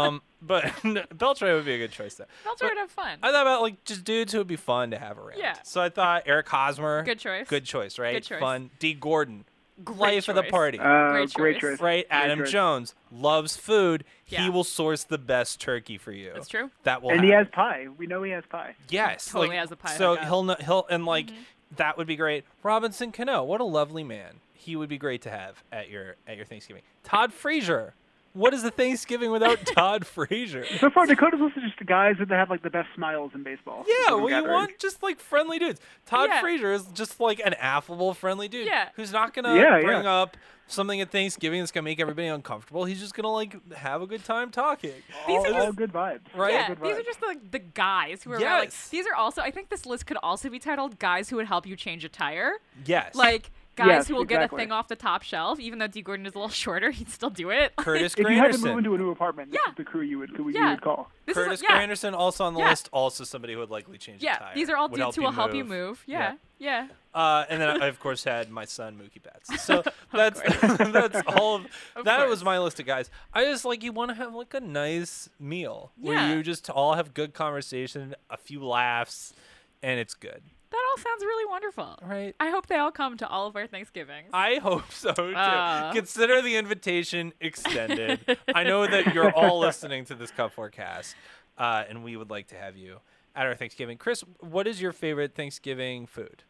Speaker 2: But Beltre would be a good choice there.
Speaker 3: Belcher would have fun.
Speaker 2: I thought about like just dudes who would be fun to have around.
Speaker 3: Yeah.
Speaker 2: So I thought Eric Hosmer.
Speaker 3: Good choice.
Speaker 2: Good choice, right?
Speaker 3: Good choice.
Speaker 2: Fun. D. Gordon.
Speaker 3: Great
Speaker 2: Life of the
Speaker 3: choice.
Speaker 2: party.
Speaker 3: Great
Speaker 4: Great
Speaker 3: choice.
Speaker 4: choice.
Speaker 2: Right?
Speaker 4: Great
Speaker 2: Adam
Speaker 4: choice.
Speaker 2: Jones loves food.
Speaker 3: Yeah.
Speaker 2: He will source the best turkey for you.
Speaker 3: That's true.
Speaker 2: That will
Speaker 4: And he
Speaker 2: happen.
Speaker 4: has pie. We know he has pie.
Speaker 2: Yes.
Speaker 3: Totally
Speaker 2: like,
Speaker 3: has a pie
Speaker 2: So
Speaker 3: hookup.
Speaker 2: he'll and like that would be great. Robinson Cano, what a lovely man. He would be great to have at your Thanksgiving. Todd Frazier. What is the Thanksgiving without Todd Frazier?
Speaker 4: So far, Dakota's list is just the guys that have like the best smiles in baseball.
Speaker 2: Yeah,
Speaker 4: That's what I'm
Speaker 2: well, you
Speaker 4: gathering.
Speaker 2: want just like friendly dudes. Todd
Speaker 3: Yeah.
Speaker 2: Frazier is just like an affable, friendly dude
Speaker 3: Yeah.
Speaker 2: who's not gonna
Speaker 4: Yeah,
Speaker 2: bring
Speaker 4: yeah.
Speaker 2: up something at Thanksgiving that's gonna make everybody uncomfortable. He's just gonna like have a good time talking.
Speaker 3: These are
Speaker 4: all
Speaker 3: just-
Speaker 4: good vibes.
Speaker 2: Right?
Speaker 3: Yeah,
Speaker 4: Good
Speaker 3: these are
Speaker 4: vibes.
Speaker 3: just the guys who are like.
Speaker 2: Yes.
Speaker 3: These are also. I think this list could also be titled "Guys Who Would Help You Change a Tire."
Speaker 2: Yes.
Speaker 3: Like guys
Speaker 4: Yes,
Speaker 3: who will get a
Speaker 4: exactly.
Speaker 3: thing off the top shelf, even though D. Gordon is a little shorter, he'd still do it.
Speaker 2: Curtis
Speaker 4: If you had to move
Speaker 2: Granderson.
Speaker 4: into a new apartment, this
Speaker 3: Yeah.
Speaker 4: is the crew you would
Speaker 3: Yeah.
Speaker 4: call.
Speaker 3: This
Speaker 2: Curtis
Speaker 3: is, yeah,
Speaker 2: Granderson also on the
Speaker 3: Yeah.
Speaker 2: list. Also somebody who would likely change a
Speaker 3: yeah.
Speaker 2: tire.
Speaker 3: These are all
Speaker 2: would
Speaker 3: dudes who will help you move. Yeah, yeah.
Speaker 2: And then I of course had my son Mookie Betts. So that's that's all of
Speaker 3: Of
Speaker 2: that
Speaker 3: course.
Speaker 2: was my list of guys. I just like you want to have like a nice meal
Speaker 3: Yeah.
Speaker 2: where you just all have good conversation, a few laughs, and it's good.
Speaker 3: That sounds really wonderful.
Speaker 2: Right.
Speaker 3: I hope they all come to all of our Thanksgivings.
Speaker 2: I hope so too.
Speaker 3: Uh.
Speaker 2: Consider the invitation extended. I know that you're all listening to this Cut Forecast, and we would like to have you at our Thanksgiving. Chris, what is your favorite Thanksgiving food?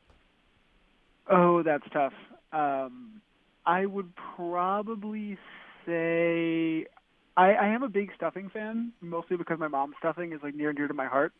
Speaker 4: Oh, that's tough. I would probably say I am a big stuffing fan, mostly because my mom's stuffing is like near and dear to my heart.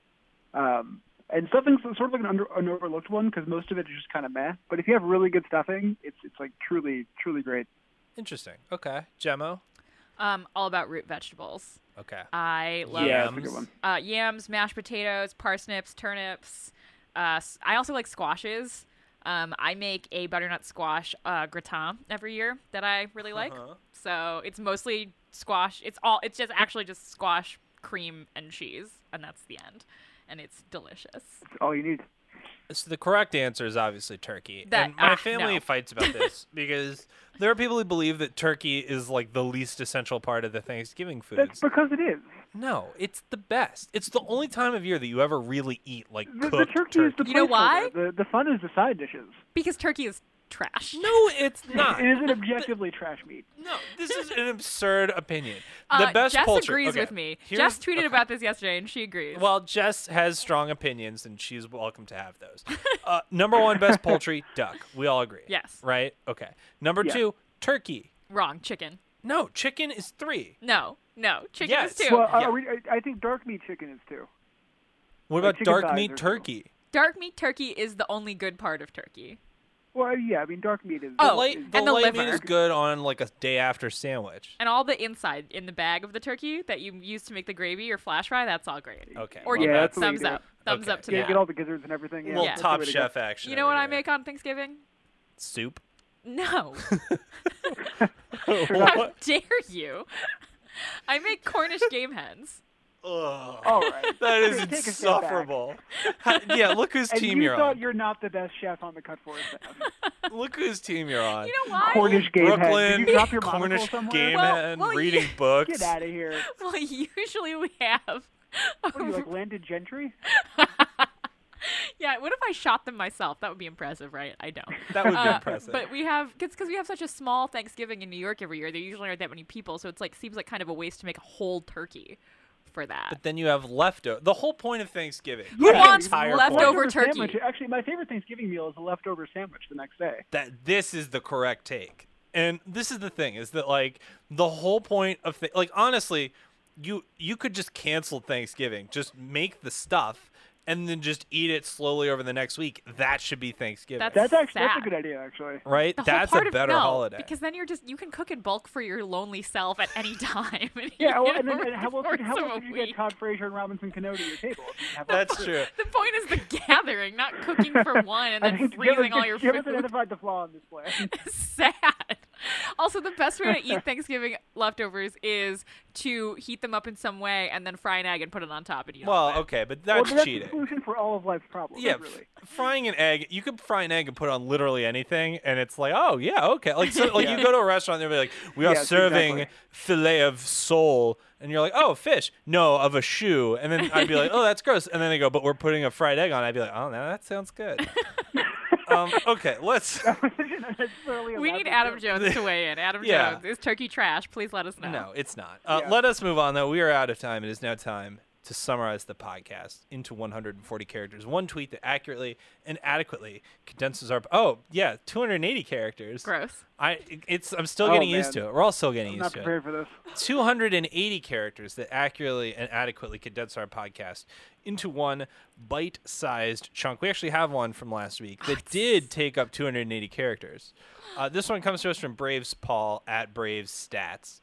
Speaker 4: And stuffing's sort of like an overlooked one because most of it is just kind of meh. But if you have really good stuffing, it's like truly great.
Speaker 2: Interesting. Okay. Gemmo?
Speaker 3: All about root vegetables.
Speaker 2: Okay.
Speaker 3: I love
Speaker 4: Yeah, that's a good one.
Speaker 3: Yams, mashed potatoes, parsnips, turnips. I also like squashes. I make a butternut squash gratin every year that I really like. So it's mostly squash. It's just actually just squash, cream, and cheese, and that's the end. And it's delicious.
Speaker 4: That's all you need.
Speaker 2: So the correct answer is obviously turkey.
Speaker 3: That-
Speaker 2: and my family
Speaker 3: no.
Speaker 2: fights about this because there are people who believe that turkey is like the least essential part of the Thanksgiving
Speaker 4: That's
Speaker 2: foods.
Speaker 4: because it is.
Speaker 2: No, it's the best. It's the only time of year that you ever really eat like
Speaker 4: The
Speaker 2: cooked
Speaker 4: turkey is the
Speaker 3: You know why?
Speaker 4: placeholder. The fun is the side dishes.
Speaker 3: Because turkey is trash.
Speaker 2: No, it's not.
Speaker 4: It is an objectively trash meat.
Speaker 2: No, this is an absurd opinion. The best
Speaker 3: Jess
Speaker 2: poultry.
Speaker 3: agrees
Speaker 2: okay,
Speaker 3: with me.
Speaker 2: here's-
Speaker 3: Jess tweeted
Speaker 2: okay.
Speaker 3: about this yesterday, and she agrees.
Speaker 2: Well, Jess has strong opinions, and she's welcome to have those. Number one, best poultry, duck. We all agree.
Speaker 3: Yes.
Speaker 2: Right? Okay. Number
Speaker 4: Yeah.
Speaker 2: two, turkey.
Speaker 3: Wrong. Chicken.
Speaker 2: No, chicken is 3.
Speaker 3: No. Chicken
Speaker 2: Yes.
Speaker 3: is 2.
Speaker 4: Well,
Speaker 2: Yeah.
Speaker 4: I think dark meat chicken is too.
Speaker 2: What
Speaker 4: Like
Speaker 2: about
Speaker 4: chicken
Speaker 2: dark
Speaker 4: thighs
Speaker 2: meat
Speaker 4: or
Speaker 2: turkey?
Speaker 3: Dark meat turkey is the only good part of turkey.
Speaker 4: Well, yeah, I mean dark meat is.
Speaker 3: Oh,
Speaker 2: The light
Speaker 3: and the
Speaker 2: meat
Speaker 3: liver.
Speaker 2: is good on like a day after sandwich.
Speaker 3: And all the inside in the bag of the turkey that you use to make the gravy or flash fry, that's all great.
Speaker 2: Okay.
Speaker 3: Or
Speaker 2: well,
Speaker 3: you
Speaker 4: Yeah,
Speaker 3: know,
Speaker 4: that's the way you
Speaker 3: thumbs
Speaker 4: do
Speaker 3: up. Thumbs
Speaker 2: Okay.
Speaker 3: up to
Speaker 4: Yeah,
Speaker 3: that.
Speaker 4: get all the gizzards and everything. Yeah,
Speaker 2: little
Speaker 3: Yeah.
Speaker 4: that's the
Speaker 2: top
Speaker 4: way to
Speaker 2: chef
Speaker 4: go.
Speaker 2: action.
Speaker 3: You know what
Speaker 2: over
Speaker 3: I
Speaker 2: here.
Speaker 3: make on Thanksgiving?
Speaker 2: Soup.
Speaker 3: No.
Speaker 2: What?
Speaker 3: How dare you? I make Cornish game hens.
Speaker 2: Ugh.
Speaker 4: All right.
Speaker 2: That is
Speaker 4: Take a step back.
Speaker 2: insufferable. Yeah, look whose
Speaker 4: And
Speaker 2: team
Speaker 4: you
Speaker 2: you're
Speaker 4: thought
Speaker 2: on.
Speaker 4: you're not the best chef on the Cut Forest staff.
Speaker 2: Look whose team you're on.
Speaker 3: You know why?
Speaker 4: Cornish game hen.
Speaker 2: Brooklyn,
Speaker 4: Did you drop your
Speaker 2: Cornish
Speaker 4: monocle somewhere?
Speaker 2: game
Speaker 3: Well-
Speaker 2: hen,
Speaker 3: well,
Speaker 2: reading
Speaker 3: yeah.
Speaker 2: books.
Speaker 4: Get out of here.
Speaker 3: Well, usually we have.
Speaker 4: What are you, like landed gentry?
Speaker 3: Yeah, what if I shot them myself? That would be impressive, right? I don't.
Speaker 2: That would be impressive.
Speaker 3: But we have, because we have such a small Thanksgiving in New York every year, there usually aren't that many people, so it's like seems like kind of a waste to make a whole turkey for that.
Speaker 2: But then you have leftover. The whole point of Thanksgiving.
Speaker 3: Who
Speaker 2: the
Speaker 3: wants
Speaker 2: entire
Speaker 3: leftover
Speaker 2: point,
Speaker 3: turkey?
Speaker 4: Sandwich. Actually, my favorite Thanksgiving meal is a leftover sandwich the next day.
Speaker 2: that this is the correct take. And this is the thing is that like the whole point of like honestly, you could just cancel Thanksgiving, just make the stuff and then just eat it slowly over the next week. That should be Thanksgiving.
Speaker 4: That's a
Speaker 3: sad.
Speaker 4: good idea, actually.
Speaker 2: right?
Speaker 3: The whole
Speaker 2: That's
Speaker 3: part
Speaker 2: a
Speaker 3: of
Speaker 2: better
Speaker 3: no,
Speaker 2: holiday.
Speaker 3: because then you can cook in bulk for your lonely self at any time. And
Speaker 4: Yeah,
Speaker 3: eat
Speaker 4: well,
Speaker 3: it
Speaker 4: and then
Speaker 3: over
Speaker 4: and how
Speaker 3: the
Speaker 4: else
Speaker 3: course
Speaker 4: how
Speaker 3: of
Speaker 4: else
Speaker 3: a
Speaker 4: would you
Speaker 3: week.
Speaker 4: get Todd Frazier and Robinson Cano to your table? if you have
Speaker 2: That's
Speaker 4: that?
Speaker 2: true.
Speaker 3: The point is the gathering, not cooking for one and
Speaker 4: I
Speaker 3: then
Speaker 4: think
Speaker 3: freezing all your
Speaker 4: you haven't
Speaker 3: food.
Speaker 4: identified the flaw in this plan.
Speaker 3: Sad. Also, the best way to eat Thanksgiving leftovers is to heat them up in some way and then fry an egg and put it on top and eat
Speaker 2: Well,
Speaker 3: all of it.
Speaker 2: okay, but
Speaker 4: Well,
Speaker 2: that's
Speaker 4: that's
Speaker 2: cheating.
Speaker 4: the solution for all of life's problems.
Speaker 2: Yeah,
Speaker 4: really.
Speaker 2: frying an egg. You could fry an egg and put it on literally anything, and it's like, oh yeah, okay. Like, so, like
Speaker 4: Yeah.
Speaker 2: you go to a restaurant, they'll be like, we are
Speaker 4: Yes,
Speaker 2: serving
Speaker 4: exactly.
Speaker 2: fillet of sole, and you're like, oh, fish? No, of a shoe. And then I'd be like, oh, that's gross. And then they go, but we're putting a fried egg on. I'd be like, oh, no, that sounds good. Okay, let's.
Speaker 3: We need Adam Jones to weigh in. Adam
Speaker 2: Yeah.
Speaker 3: Jones, is turkey trash? Please let us know.
Speaker 2: No, it's not.
Speaker 4: Yeah.
Speaker 2: Let us move on, though. We are out of time. It is now time to summarize the podcast into 140 characters. One tweet that accurately and adequately condenses our. Oh, yeah, 280 characters.
Speaker 3: Gross.
Speaker 2: I'm still
Speaker 4: Oh,
Speaker 2: getting used
Speaker 4: man.
Speaker 2: to it. We're all still getting
Speaker 4: I'm
Speaker 2: used
Speaker 4: not
Speaker 2: to it.
Speaker 4: prepared for this.
Speaker 2: 280 characters that accurately and adequately condense our podcast into one bite-sized chunk. We actually have one from last week that did take up 280 characters. This one comes to us from Braves Paul at Braves Stats.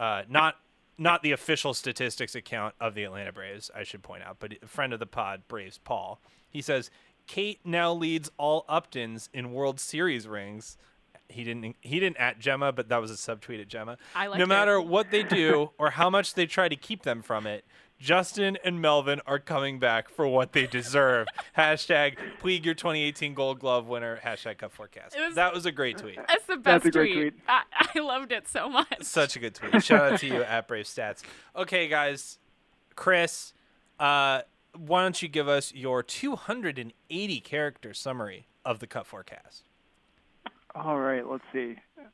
Speaker 2: Not the official statistics account of the Atlanta Braves, I should point out, but a friend of the pod, Braves Paul. He says, Kate now leads all Uptons in World Series rings. He didn't at Gemma, but that was a subtweet at Gemma.
Speaker 3: I liked
Speaker 2: No
Speaker 3: it.
Speaker 2: matter what they do or how much they try to keep them from it, Justin and Melvin are coming back for what they deserve. Hashtag Puig, your 2018 Gold Glove winner. Hashtag Cut Forecast. That was a great tweet.
Speaker 3: That's the
Speaker 4: That's
Speaker 3: best
Speaker 4: a great tweet.
Speaker 3: I loved it so much.
Speaker 2: Such a good tweet. Shout out to you at Brave Stats. Okay, guys. Chris, why don't you give us your 280 character summary of the Cut Forecast?
Speaker 4: All right, let's see.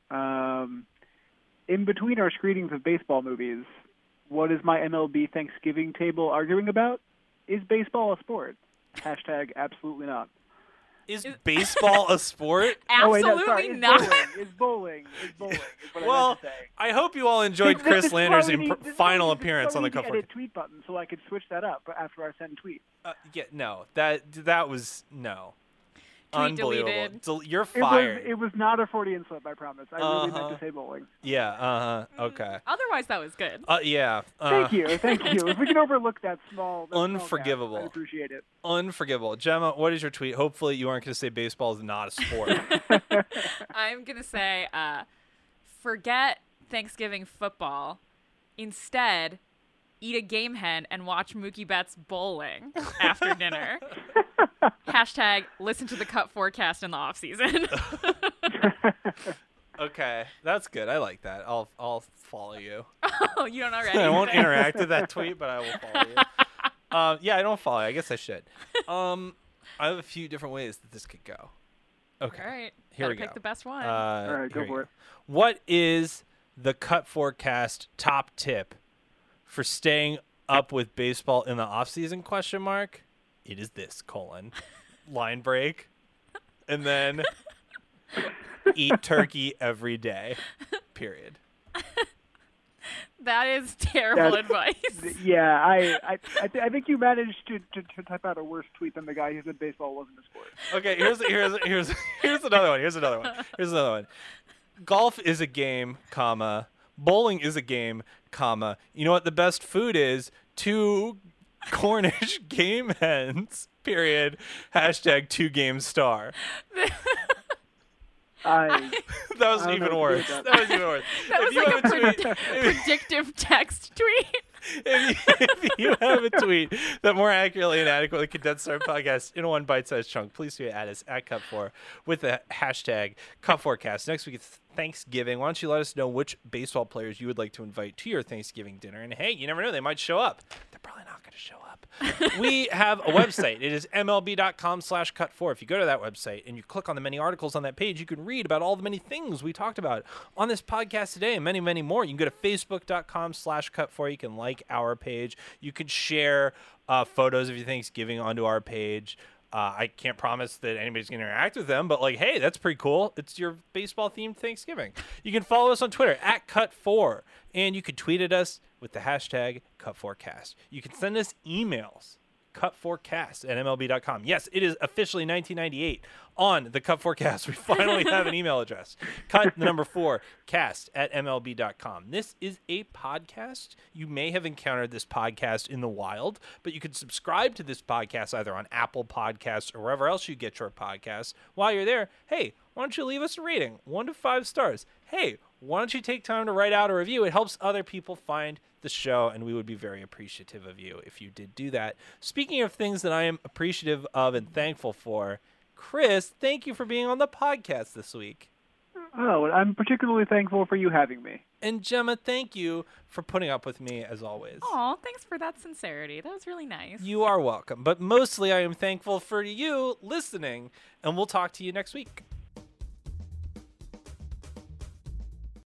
Speaker 4: In between our screenings of baseball movies, what is my MLB Thanksgiving table arguing about? Is baseball a sport? Hashtag absolutely not.
Speaker 2: Is baseball a sport?
Speaker 3: Absolutely
Speaker 4: Oh, wait, no, sorry.
Speaker 3: not.
Speaker 4: Is bowling is what I
Speaker 2: Well,
Speaker 4: meant to say.
Speaker 2: I hope you all enjoyed
Speaker 4: This
Speaker 2: Chris
Speaker 4: is why
Speaker 2: Lander's
Speaker 4: we need- this is
Speaker 2: final
Speaker 4: why we
Speaker 2: appearance on the
Speaker 4: need
Speaker 2: Cut
Speaker 4: the
Speaker 2: Forecast.
Speaker 4: edit tweet button so I could switch that up after I send tweet.
Speaker 2: Yeah, no, that was no.
Speaker 3: Tweet
Speaker 2: Unbelievable.
Speaker 3: deleted.
Speaker 2: You're fired.
Speaker 4: It was not a Freudian slip, I promise. I really meant to say bowling.
Speaker 2: Yeah, okay.
Speaker 3: Otherwise, that was good.
Speaker 2: Yeah.
Speaker 4: Thank you. If we can overlook that small gap,
Speaker 2: Unforgivable.
Speaker 4: I appreciate it.
Speaker 2: Unforgivable. Gemma, what is your tweet? Hopefully you aren't going to say baseball is not a sport.
Speaker 3: I'm going to say, forget Thanksgiving football. Instead, eat a game hen and watch Mookie Betts bowling after dinner. Hashtag listen to the Cut Forecast in the off season.
Speaker 2: Okay, that's good. I like that. I'll follow you.
Speaker 3: Oh, you don't already?
Speaker 2: I won't interact with that tweet, but I will follow you. Yeah, I don't follow you. I guess I should. I have a few different ways that this could go. Okay.
Speaker 3: All right.
Speaker 2: Here we
Speaker 3: Gotta pick
Speaker 2: go.
Speaker 3: the best one.
Speaker 4: All right, go
Speaker 2: here we
Speaker 4: for it.
Speaker 2: What is the Cut Forecast top tip for staying up with baseball in the offseason? Question mark. It is this, : line break, and then eat turkey every day, period.
Speaker 3: That is terrible
Speaker 4: That's-
Speaker 3: advice.
Speaker 4: Yeah, I think you managed to type out a worse tweet than the guy who said baseball wasn't a sport.
Speaker 2: Okay, here's another one. Here's another one. Golf is a game, comma. Bowling is a game, comma. You know what the best food is? 2 Cornish game hens, period. Hashtag 2GameStar.
Speaker 4: I
Speaker 2: That was
Speaker 4: I don't
Speaker 2: even
Speaker 4: know what to
Speaker 2: worse.
Speaker 4: do with
Speaker 2: That was even worse.
Speaker 3: That was
Speaker 2: If you
Speaker 3: like
Speaker 2: have
Speaker 3: a
Speaker 2: tweet,
Speaker 3: predictive text tweet.
Speaker 2: if you have a tweet that more accurately and adequately condenses our podcast in one bite-sized chunk, please tweet at us at Cut4 with the hashtag Cut4Cast. Next week it's Thanksgiving. Why don't you let us know which baseball players you would like to invite to your Thanksgiving dinner? And hey, you never know, they might show up. They're probably not going to show up. We have a website. It is mlb.com/cut4. If you go to that website and you click on the many articles on that page, you can read about all the many things we talked about on this podcast today and many, many more. You can go to facebook.com/cut4. You can like our page. You can share photos of your Thanksgiving onto our page. I can't promise that anybody's going to interact with them, but like, hey, that's pretty cool. It's your baseball-themed Thanksgiving. You can follow us on Twitter at Cut4, and you can tweet at us with the hashtag Cut4Cast. You can send us emails, cut4cast@mlb.com. Yes, it is officially 1998 on the Cut Forecast. We finally have an email address. cut4cast@mlb.com. This is a podcast. You may have encountered this podcast in the wild, but you can subscribe to this podcast either on Apple Podcasts or wherever else you get your podcasts. While you're there, hey, why don't you leave us a rating? 1 to 5 stars. Hey, why don't you take time to write out a review? It helps other people find the show, and we would be very appreciative of you if you did do that. Speaking of things that I am appreciative of and thankful for, Chris, thank you for being on the podcast this week.
Speaker 4: Oh, I'm particularly thankful for you having me.
Speaker 2: And Gemma, thank you for putting up with me as always.
Speaker 3: Aw, thanks for that sincerity. That was really nice.
Speaker 2: You are welcome. But mostly I am thankful for you listening, and we'll talk to you next week.